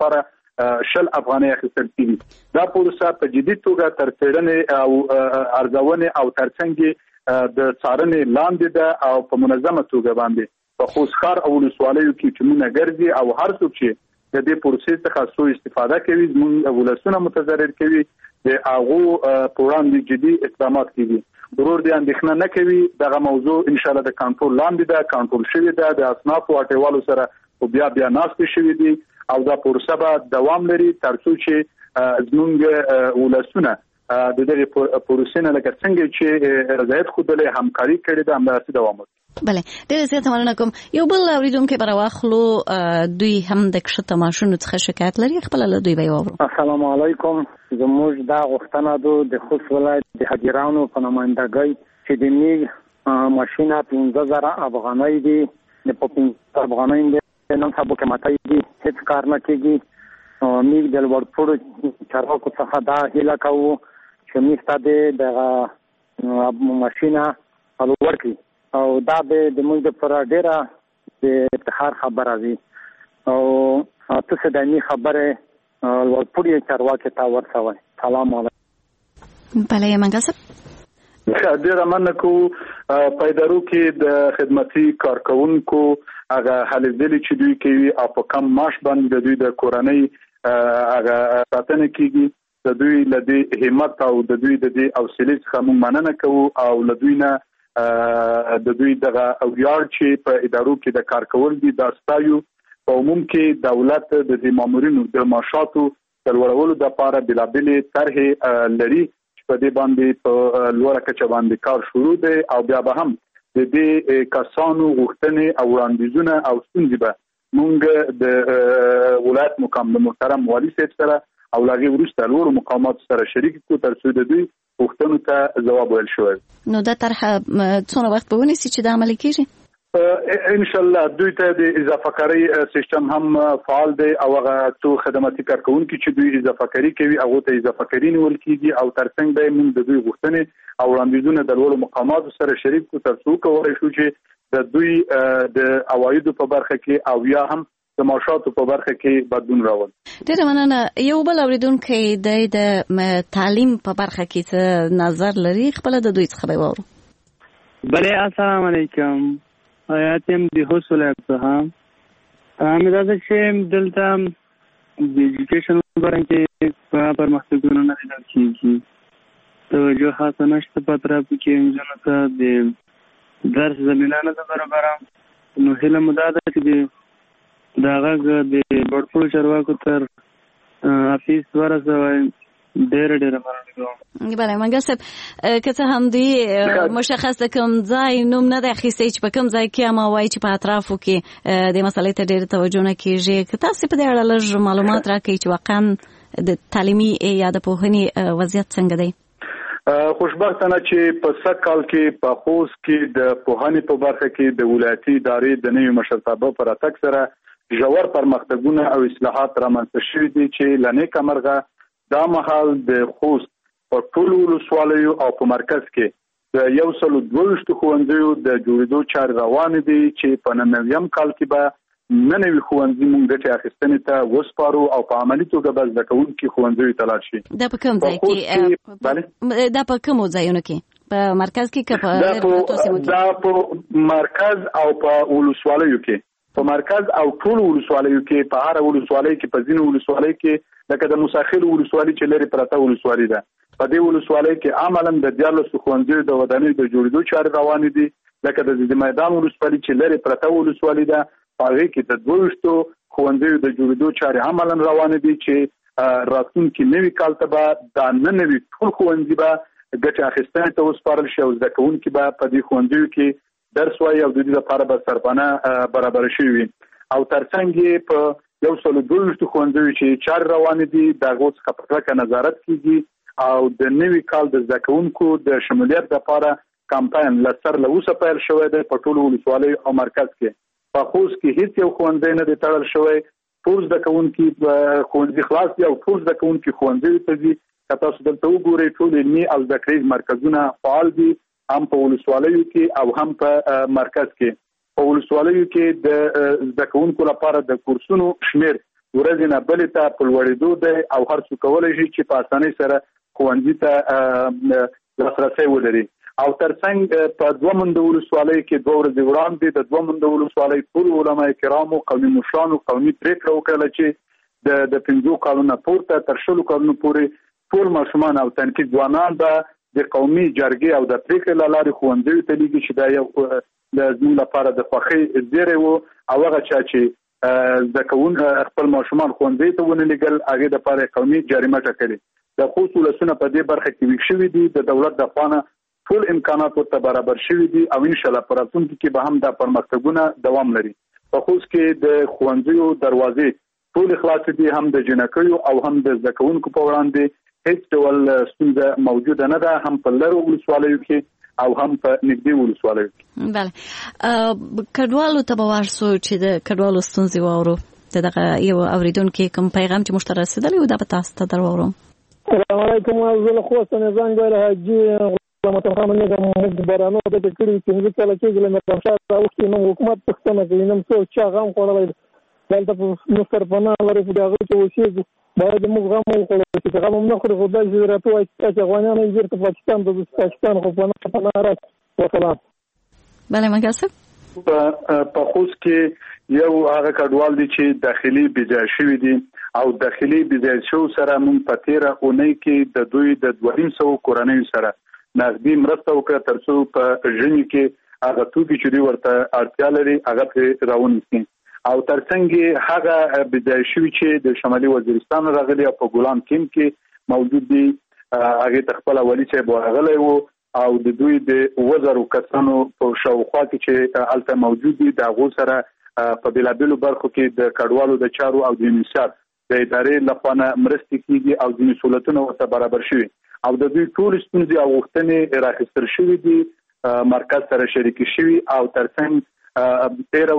Speaker 22: $10 اخیستل کیږي. دا پروسه په جدي توګه تر څېړنې او ارزونې او ترڅنګ د څارنې لاندې ده او په منظمه توګه باندې په خوست ښار او ولسوالیو کې ټیمونه ګرځي او هر څوک چې د دې پروسې څخه سوء استفاده کوي زموږ ولسونه متضرر کوي د هغه په وړاندې جدي اقدامات کیږي. ضرور دې اندېښنه نه کوي دغه موضوع ان شاء الله د کنټرول لاندې ده، کنټرول شوی ده، د اصنافو اټیوالو سره او بیا ناستې شوی دي او دا پروسه به دوام لري تر څو چې زموږ ولسونه د دې پروسې نه لکه څنګه چې رضایت خوده همکاري کړې ده همداسې دوام وکړي.
Speaker 8: بله ډېر زیات مننه کوم. یو بل اوریدونکو پر واخلو دوی هم د کښته ماشونو څخه شکایت لري، خپل له دوی به واورو.
Speaker 2: السلام علیکم. زموږ دا غوښتنه د خوست ولایت د حاجرانو په نمائندګۍ چې د میګ ماشینه 15000 افغانۍ دي، د 15 افغانۍ د نن سبا کې ماته دي، هیڅ کار نه کیږي. میګ د ورپور چارواکو څخه دا هیله کوو چې میسته د ماشینه ورکړي او دا به د موږ لپاره ډیره د افتخار خبره وي او تاسو د دې خبره ورپورې چارواکي ته ورسوي. سلام علیکم.
Speaker 8: بله منګه
Speaker 22: ډیره مننه کوو. په ادارو کې د خدماتي کارکونکو هغه هلې ځلې چې دوی کوي او په کم معاش باندې د دوی د کورنۍ هغه ساتنه کیږي، د دوی له دې همت او د دوی د دې حوصلې څخه موږ مننه کوو او له دوی نه د دوی دغه اویار چې په ادارو کې د کار کول دي دا ستایو. په عموم کې دولت د دې مامورینو د معاشاتو د لوړولو لپاره بلابلې طرحې لري چې په دې باندې په لوړه کچه باندې کار شروع دی او بیا به هم د دې کسانو غوښتنې او وړاندیزونه او ستونزې به موږ د ولایت مقام د محترم والي صاحب سره او لاغي وروسته لوړو مقامات سره شریک کو تر څو د دوی غوښتنو ته جواب ویل شوی.
Speaker 8: نو دا طرحه څونه وخت به ونیسي چې دا عملي کیږي؟
Speaker 22: ان شاء الله دوی ته د اضافه کاری سیستم هم فعال دی او هغه څو خدماتي کارکونکو چې دوی اضافه کاری کوي هغه ته اضافه کاری نیول کیږي او ترڅنګ به موږ د دوی غوښتنې او وړاندیزونه د لوړو مقاماتو سره شریک کو تر څو کولی شو چې د دوی د عوایدو په برخه کې او یا هم د معاشاتو په برخه کې بدلون راوړي.
Speaker 8: ډیره مننه. یو بل اوریدونکو د تعلیم په برخه کې څه نظر لري، خپل د دوی څخه به واورو.
Speaker 3: بله السلام علیکم. آیاتم د حوصله څخه امید چې دلته د ایجوکیشن برانکې په پرمختګونو نه لیدل کیږي، توجه خاصه نشته په طرف کې انجنونو ته د درس زمینه نه برابره. نو هیله مو دا ده چې دا غږ د بړپړو چارواکو تر افیس ورسوي. ډېر مننه کوم.
Speaker 8: بله منګه صاحب که څه هم دوی مشخص کوم ځای نوم نه دی اخیستی چې په کوم ځای کې ما وایي چې په اطرافو کې د مسلې ته ډېر توجه نه کیږي، که تاسو په دې اړه لږ معلومات راکړئ چې واقعا د تعلیمي یا د پوهنې وضعیت څنګه دی؟
Speaker 22: خوشبختانه چې په سږ کال کې په خوست کې د پوهنې په برخه کې د ولایتي ادارې د نوي مشرتابه پر اتک سره ژور پرمختګونه او اصلاحات رامنځته شوي دي چې لنې کمرغه دا مهال د خوست په ټولو ولسوالیو او په مرکز کې د 122 ښوونځیو د جوړېدو چارې روانې دي چې په نویم کال کې به نوي ښوونځي موږ ګټې اخیستنې ته وسپارو او په عملي توګه به زده کوونکي ښوونځیو ته لاړ شي.
Speaker 8: دا په کوم ځای کې؟ دا په کومو ځایونو کې؟ په مرکز کې که په
Speaker 22: دا په مرکز او په ولسوالیو کې، په مرکز او ټول ولسوالیو کې، په هر ولسوالۍ کې، په ځینو ولسوالۍ کې لکه د موساخیل ولسوالۍ چې لري پرته ولسوالۍ ده، په دې ولسوالۍ کې عملاً د 14 ښوونځیو د ودانۍ د جوړېدو چارې روانې دي. لکه د میدان ولسوالۍ چې لري پرته ولسوالۍ ده په هغې کې د 22 ښوونځیو د جوړېدو چارې عملاً روانې دي چې راتلونکي نوي کال ته به دا نوي ټول ښوونځي به ګټې اخیستنې ته وسپارل شي او زده کوونکي به په دې ښوونځیو کې درس وایي او د دې لپاره به سرپناه برابر شوي وي. او ترڅنګ یې په 122 ښوونځیو چې چارې روانې دي د هغو څخه په کلکه نظارت کیږي او د نوي کال د زده کوونکو د شمولیت لپاره کمپاین له سر له اوسه پیل شوی دی په ټولو ولسوالیو او مرکز کې. په خوست کې هیڅ یو ښوونځی نه دی تړل شوی، ټول زده کوونکي ښوونځي خلاص دي او ټول زده کوونکي ښوونځیو ته ځي. که تاسو دلته وګورئ ټول علمي او زده کړیز مرکزونه فعال دي، هم په ولسوالیو کې او هم په مرکز کې. په ولسوالیو کې د زده کوونکو لپاره د کورسونو شمیر ورځ نه بلې ته په لوړېدو دی او هر څوک کولی شي چې په اسانۍ سره ښوونځي ته لاسرسی ولري. او ترڅنګ په دوه منده ولسوالۍ کې 2 ورځې وړاندې د دوه منده ولسوالۍ ټول علما کرامو قومي مشرانو قومي پریکړه وکړه چې د 5 کالونو پورته تر 10 کالونو پورې ټول ماشومان او تنکي ځوانان به د قومي جرګې او د پریکړې لارې ښوونځیو ته لیږي چې دا یو د زموږ لپاره د خوښۍ زیری و او هغه چا چې زده کوونکي خپل ماشومان ښوونځي ته ونه لیږل هغې دپاره قومي جریمه ټاکلې. د خوست ولسونه په دې برخه کې ویښ شوي دي. د دولت د خوا ټول امکانات ورته برابر شوي دي او ان شاء الله په راتلونکي کې به هم دا پرمختګونه دوام لري. په خوست کې د ښوونځیو دروازې ټول خلاص دي، هم د جنکیو او هم د زده کوونکو په وړاندې هیڅ ډول ستونزه موجوده نه ده، هم په لرو ولسوالیو کې او هم په نږدې ولسوالیو کې.
Speaker 8: بله، کډوالو ته به ورسو چې د کډوالو ستونزې واورو. دغه یو اوریدونکو کوم پیغام چې مشترک رسیدلی و دا به تاسو ته درورم.
Speaker 4: السلام علیکم. زه له خوست نه زنګ ویل حاجی متخم نه کوم برانو د کړي چې کله کې له مرشد او چې حکومت پښتنه کوي نو څو چا غم خوړلای دلته په مستر پناه لري په دغه کې وشي باید موږ غم وکړو چې غم نه خوري خدای دې راټوي چې افغانان یې ورته پاکستان د پاکستان خو پناه راځي. وسلام.
Speaker 8: بله مګاسب
Speaker 22: په خوست کې یو هغه کډوال دي چې داخلي بيځای شوی دي او داخلي بيځای شو سره مونږ په 13 اونۍ کې د دوی د 200 کورنۍ سره نغدي مرسته وکړه ترڅو په ژوند کې هغه توکي چې ورته اړتیا لري هغه په راونیسي. او ترڅنګ هغه بيځای شوی چې د شمالي وزیرستان راغلي او په ګولان کیم کې موجود دي هغه تخپل ولی چې راغلی وو او د دوی د 1000 کسانو په شاوخوا کې چې الته موجود دي د غو سره په بلابلو برخو کې د کډوالو د چارو او د انشاء د ادارې لخوا مرستې کیږي او د مسؤلیتونو ورته برابر شوي او د دوی ټول ستونزې او غوښتنې راخستل شوي دي مرکز سره شریک شوي او ترڅنګ 13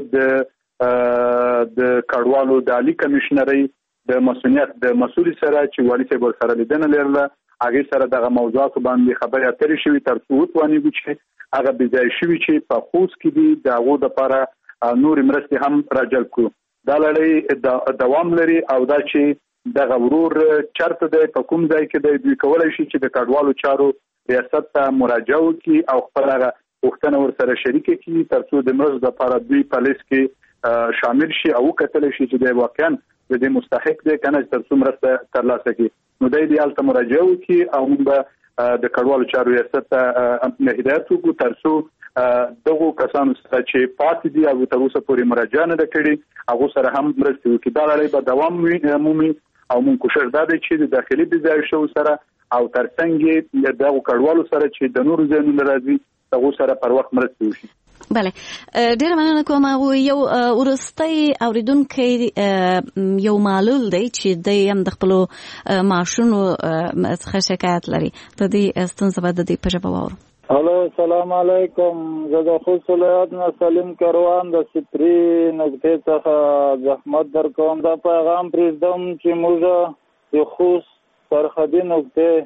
Speaker 22: ورځې د کډوالو د عالی کمشنري د مسؤلیت د مسؤل سره چې والی صاحب سره لیدنه لرله هغه سره دغه موضوعات باندې خبرې اترې شوې ترڅو وتوانیږي چې هغه بيځای شوی چې په خوست کې دي دغه د لپاره نور مرستې هم راجل کړو. دا لړۍ دوام لري او دا چې دغه ورور چرته دی په کوم ځای کې دی دوی کولای شي چې د کډوالو چارو ریاست ته مراجعه وکړي او خپل غوښتنه ورسره شریک کړي ترڅو د مرستې لپاره دوی په لیست کې شامل شي او کتل شي چې د واقعا د دې مستحق دی کنه ترڅو مرسته ترلاسه کړي. نو دای دی الته مراجعه وکړي او موږ د کډوالو چارو ریاست ته هدایت وکړو ترڅو دغه کسانو سره چې پاتې دي او تر اوسه پورې مراجعه نه کړي هغه سره هم مرسته وکړي. دا لړۍ به دوام مومي او موږ کوشش دا دی چې د داخلي بيځای شو سره او ترڅنګ دغه کډوالو سره چې د نورو ځایونو راځي هغه سره پر وخت مرسته وشي.
Speaker 8: بله، ډیره مننه کوم. یو ورستۍ اوریدونکو یو معلول دی چې د هم د خپل معاشونو څخه شکایت لري. د دې ستونزه به د دې په ژبه واورو.
Speaker 7: الو السلام علیکم. زه د خوست ولایت نه سلیم کروان د سپری نقطې څخه زحمت درکوم. دا پیغام پرېږدم چې موږ د خوست سرحدي نقطې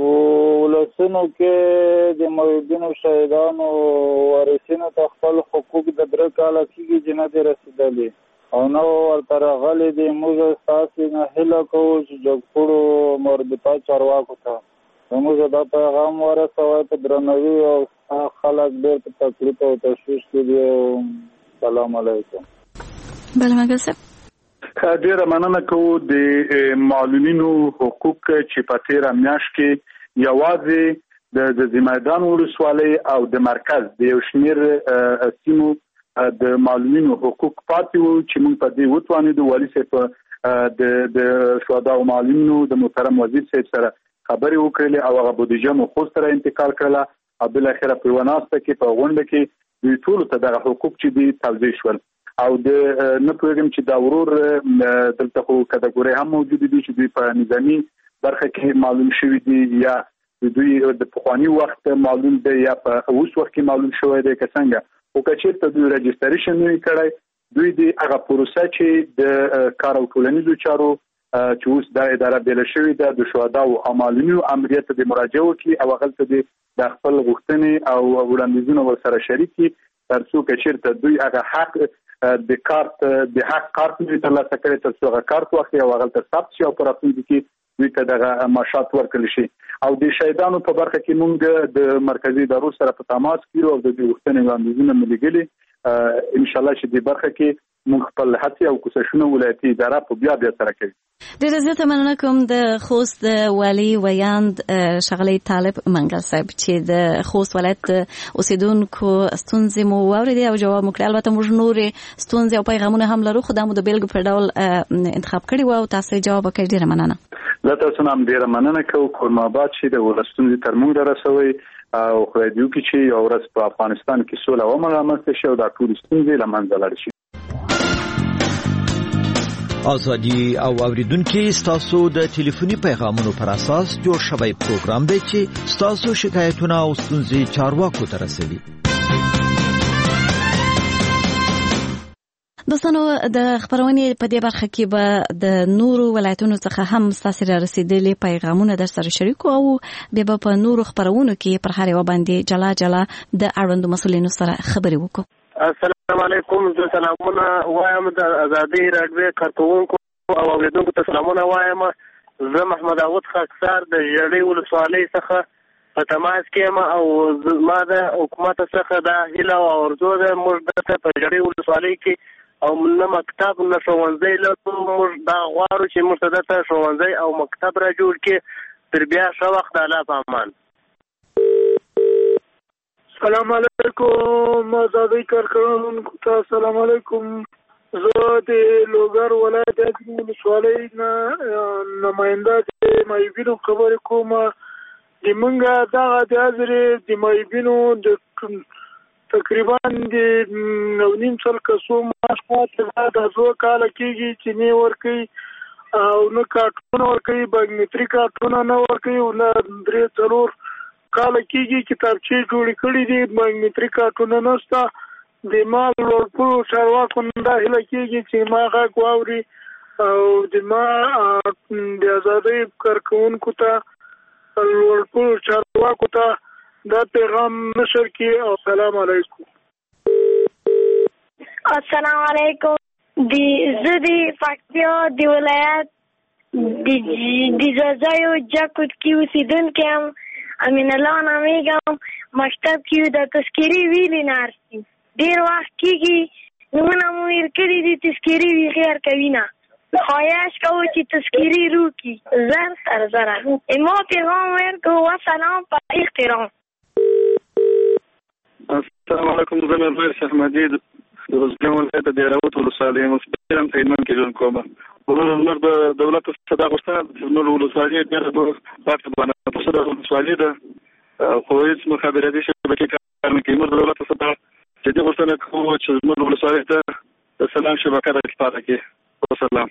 Speaker 7: ولسونو کې د موجودو شهیدانو وارثینو ته خپل حقوق د 3 کاله کېږي چې نه دي رسېدلي او نو ورته راغلي دي. موږ ستاسې نه هیله کوو چې جګپوړو مربوطه چارواکو ته موږ دا پیغام ورسوئ په درناوي او خلک ډېر په تکلیف او تشویش کې دي. سلام علیکم.
Speaker 8: بله مګاسب
Speaker 22: ډیره مننه کوو. د معلولینو حقوق چې په 13 میاشت کې یوازې د زمیدان ولسوالۍ او د مرکز د یو شمیر سیمو د معلولینو حقوق پاتې وو چې موږ په دې وتوانیدو والی صاحب د شهدا او معلولینو د محترم وزیر صاحب سره خبرې وکړلې او هغه بودیجه مو خوست سره انتقال کړله او بل اخره په وناسته کې په غونډه کې دوی ټول ته دغه حقوق چې دي توضیح شول او د نه پوهیږم چې دا ورور دلته خو کټګوري هم موجود دي چې دوی په نظامی برخه کې معلوم شوی دي یا دوی د پخوانی وخت معلوم دي یا په اوس وخت کې معلوم شوی دي که څنګه او که ته دوی رجستریشن نه کړای دوی د هغه پروسه چې د کار او ټولنیزو چارو چې اوس د اداره بیل شوی ده د شهدا او معلومینو امریت د مراجعه وکړي او هغه د خپل غوښتنې او وړاندیزونو ورسره شریکي ترڅو چې دوی هغه حق د کارت د حق کارت دوی ترلاسه کړي تر څو هغه کارت واخلي او هغه ته ثبت شي او په راتلونکي کې دوی ته دغه معاشات ورکړل شي. او د شهیدانو په برخه کې موږ د مرکزي ادارو سره په تماس کې او د دې وختونو وړاندیزونه ملګري ان شاء الله چې د برخه کې موږ خپل هڅې او کوششونه ولایتي اداره په بیا سره کوي.
Speaker 8: ډېر زیاته مننه کوم د خوست والي ویاند شغلي طالب منګل صاحب چې د خوست ولایت اوسیدونکو ستونزې مو واورېدې او جواب مو کړی. البته موږ نورې ستونزې او پیغامونه هم لرو خو دا مو د بیلګې په ډول انتخاب کړي وو او تاسو جواب وکړئ. ډېره مننه.
Speaker 22: زه تاسو هم ډېره مننه کوم. کورماباد چې د ولستونزې تر موږ رسوي او خدای دې وکړي چې یو ورځ په افغانستان کې سوله ومرامت شي او دا ټول ستونزې له منځه لاړ شي.
Speaker 21: ازادي او اوریدونکو ستاسو د ټلیفوني پیغامونو پر اساس جوړ شوی پروګرام دی چې ستاسو شکایتونه او ستونزې چارواکو ته رسوي.
Speaker 8: دوستانو د خبرونې په دې برخه کې به د نورو ولایتونو څخه هم ستاسو را رسیدلي پیغامونه در سره شریکو او به په نورو خبرونو کې پر هر یو باندې جلا جلا د اړوندو مسولینو سره خبرې وکړو.
Speaker 10: السلام علیکم. زه سلامونه وایم د ازادي راډیو کارکونکو او اوریدونکو ته سلامونه وایم. زه محمد داوود خاکسار د جړې ولسوالۍ څخه په تماس کې یم او ما د حکومت څخه د هیله او ارزو ده موږ د په جړې ولسوالۍ کې او نه مکتب نه ښوونځی لرو. موږ دا غواړو چې موږ ته ښوونځی او مکتب را جوړ کړي. تر بیا ښه وخت. الله په امان.
Speaker 11: السلام علیکم آزادی کارکونکو ته السلام علیکم. زه د لوګر ولایت د ولسوالۍ نماینده د مایبینو خبرې کوم. د منګه دغه د حاضرې د مایبینو د تقریبا د 9.5 سال کسو معاش پاتې د 2 کال کېږي چې نه ورکوي او نه کارتونه ورکوي بایومټریک کارتونه نه ورکوي او نه 3-4 کال کېږي کتابچې جوړې کړې دي بایومټریک کارتونه نشته. د ما لوړپوړو چارواکو دا هیله کېږي چې ما غږ واوري او د ما د ازادۍ کارکونکو ته لوړپوړو چارواکو ته دا پیغام نشر کړي. او السلام علیکم.
Speaker 23: السلام علیکم. زه د پکتیا د ولایت د ځاځیو جاکوت کې اوسېدونکی یم. امین الله نامیږم. مکتب کې د تذکرې ویلې نارسي ډېر وخت کېږي نومونه مو هېر کړي دي. تذکرې ویښې ورکوي نه. خواهش کوو چې تذکرې روکړي زر سر زره. ما پیغام ورکړو وسلام په احترام.
Speaker 10: السلام علیکم. زه میرویس احمدي د روزګان ولایت د دهراوت ولسوالۍ مسؤل خدمت کې ژوند کوم. موږ د دولت څخه غوښتنه د نور ولسوالۍ د پاتې باندې په سره ولسوالۍ ده خو هیڅ مخابراتي شبکې کار نه کوي. موږ د دولت څخه چې د غوښتنه کوو چې موږ ولسوالۍ ته د سلام شبکه راځي کې. والسلام.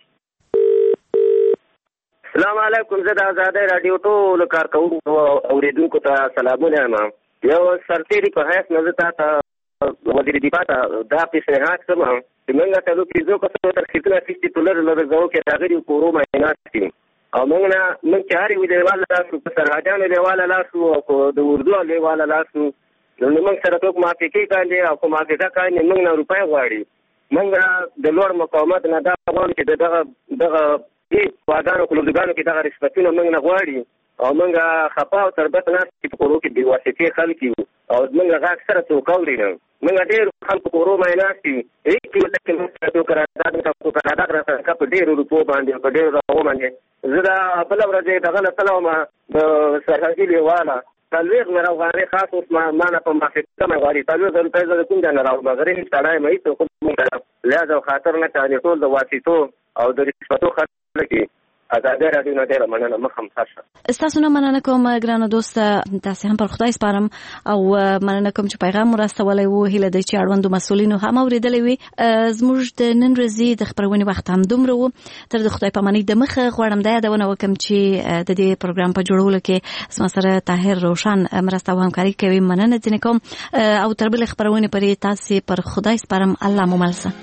Speaker 24: السلام علیکم. زه د ازادۍ راډیو ټول کارکونکو او اوریدونکو ته سلامونه یم. یو سرتیری په حیث نه زه تاسو وزیر دفاع ته دا پیشنهاد کوم چې موږ ته د پیزو کسو تر خپل فیسټي پلر لږه کې راغلي کورو معاینات دي او موږ چې هر یو دیواله لاسو په سرحدانو دیواله لاسو او د اردو دیواله لاسو نو موږ سره څوک موافقه کوي او کوم موافقه کوي موږ نه روپای غواړي. موږ د لوړ مقاومت نه دا غواړو چې دغه وادانو کولګانو کې دغه رسپتونه موږ نه غواړي او موږ خپا او تربت نه چې کورو کې دی واسطه خلک او موږ غاښ سره څوک اوري نه. موږ ډېر خلکو کورو معاینات دي هیڅ لکه موږ څوک راځي راځي په ډېر روپو باندې په ډېر راو باندې زه دا بل ورځ دغه سلام د سرحدي لیواله تلويغ نه راغاري خاص اوس ما نه په مخکې ما غواړي تلويغ د پیسې کوم نه راو مغرب تړای مې ته کوم لازم خاطر نه کوي ټول د واسطو او د رشوتو خاطر کې ازادي راډیو نه ډېر مننه مخم خاصه.
Speaker 8: تاسو نه مننه کوم ګرانو دوست. تاسو هم پر خدای سپارم او مننه کوم چې پیغام مرستولې وو. هیله د چې اړوندو مسولینو هم اوریدلې وي. زموږ د نن ورځې د خبرونې وخت هم دومره وو. تر د خدای پامانۍ د مخه غواړم دا یادونه وکم چې د دې پروګرام په جوړولو کې زما سره طاهر روشن مرسته او همکاري کوي. مننه ځنې کوم او تر بل خبرونې پرې تاسو پر خدای سپارم. الله مو ملسه.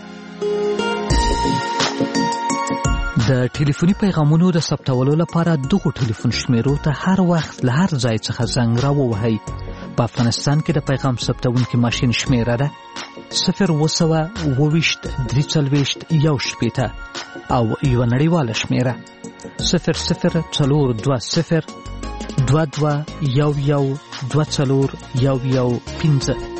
Speaker 12: د ټلیفوني پیغامونو د ثبتولو لپاره دغه ټلیفون شمیرو ته هر وخت له هر ځای څخه زنګ راووهئ په افغانستان کې د پیغام ثبتونکي ماشین شمیره ده 0202341 او یو نړیواله شمیره 004202211211 15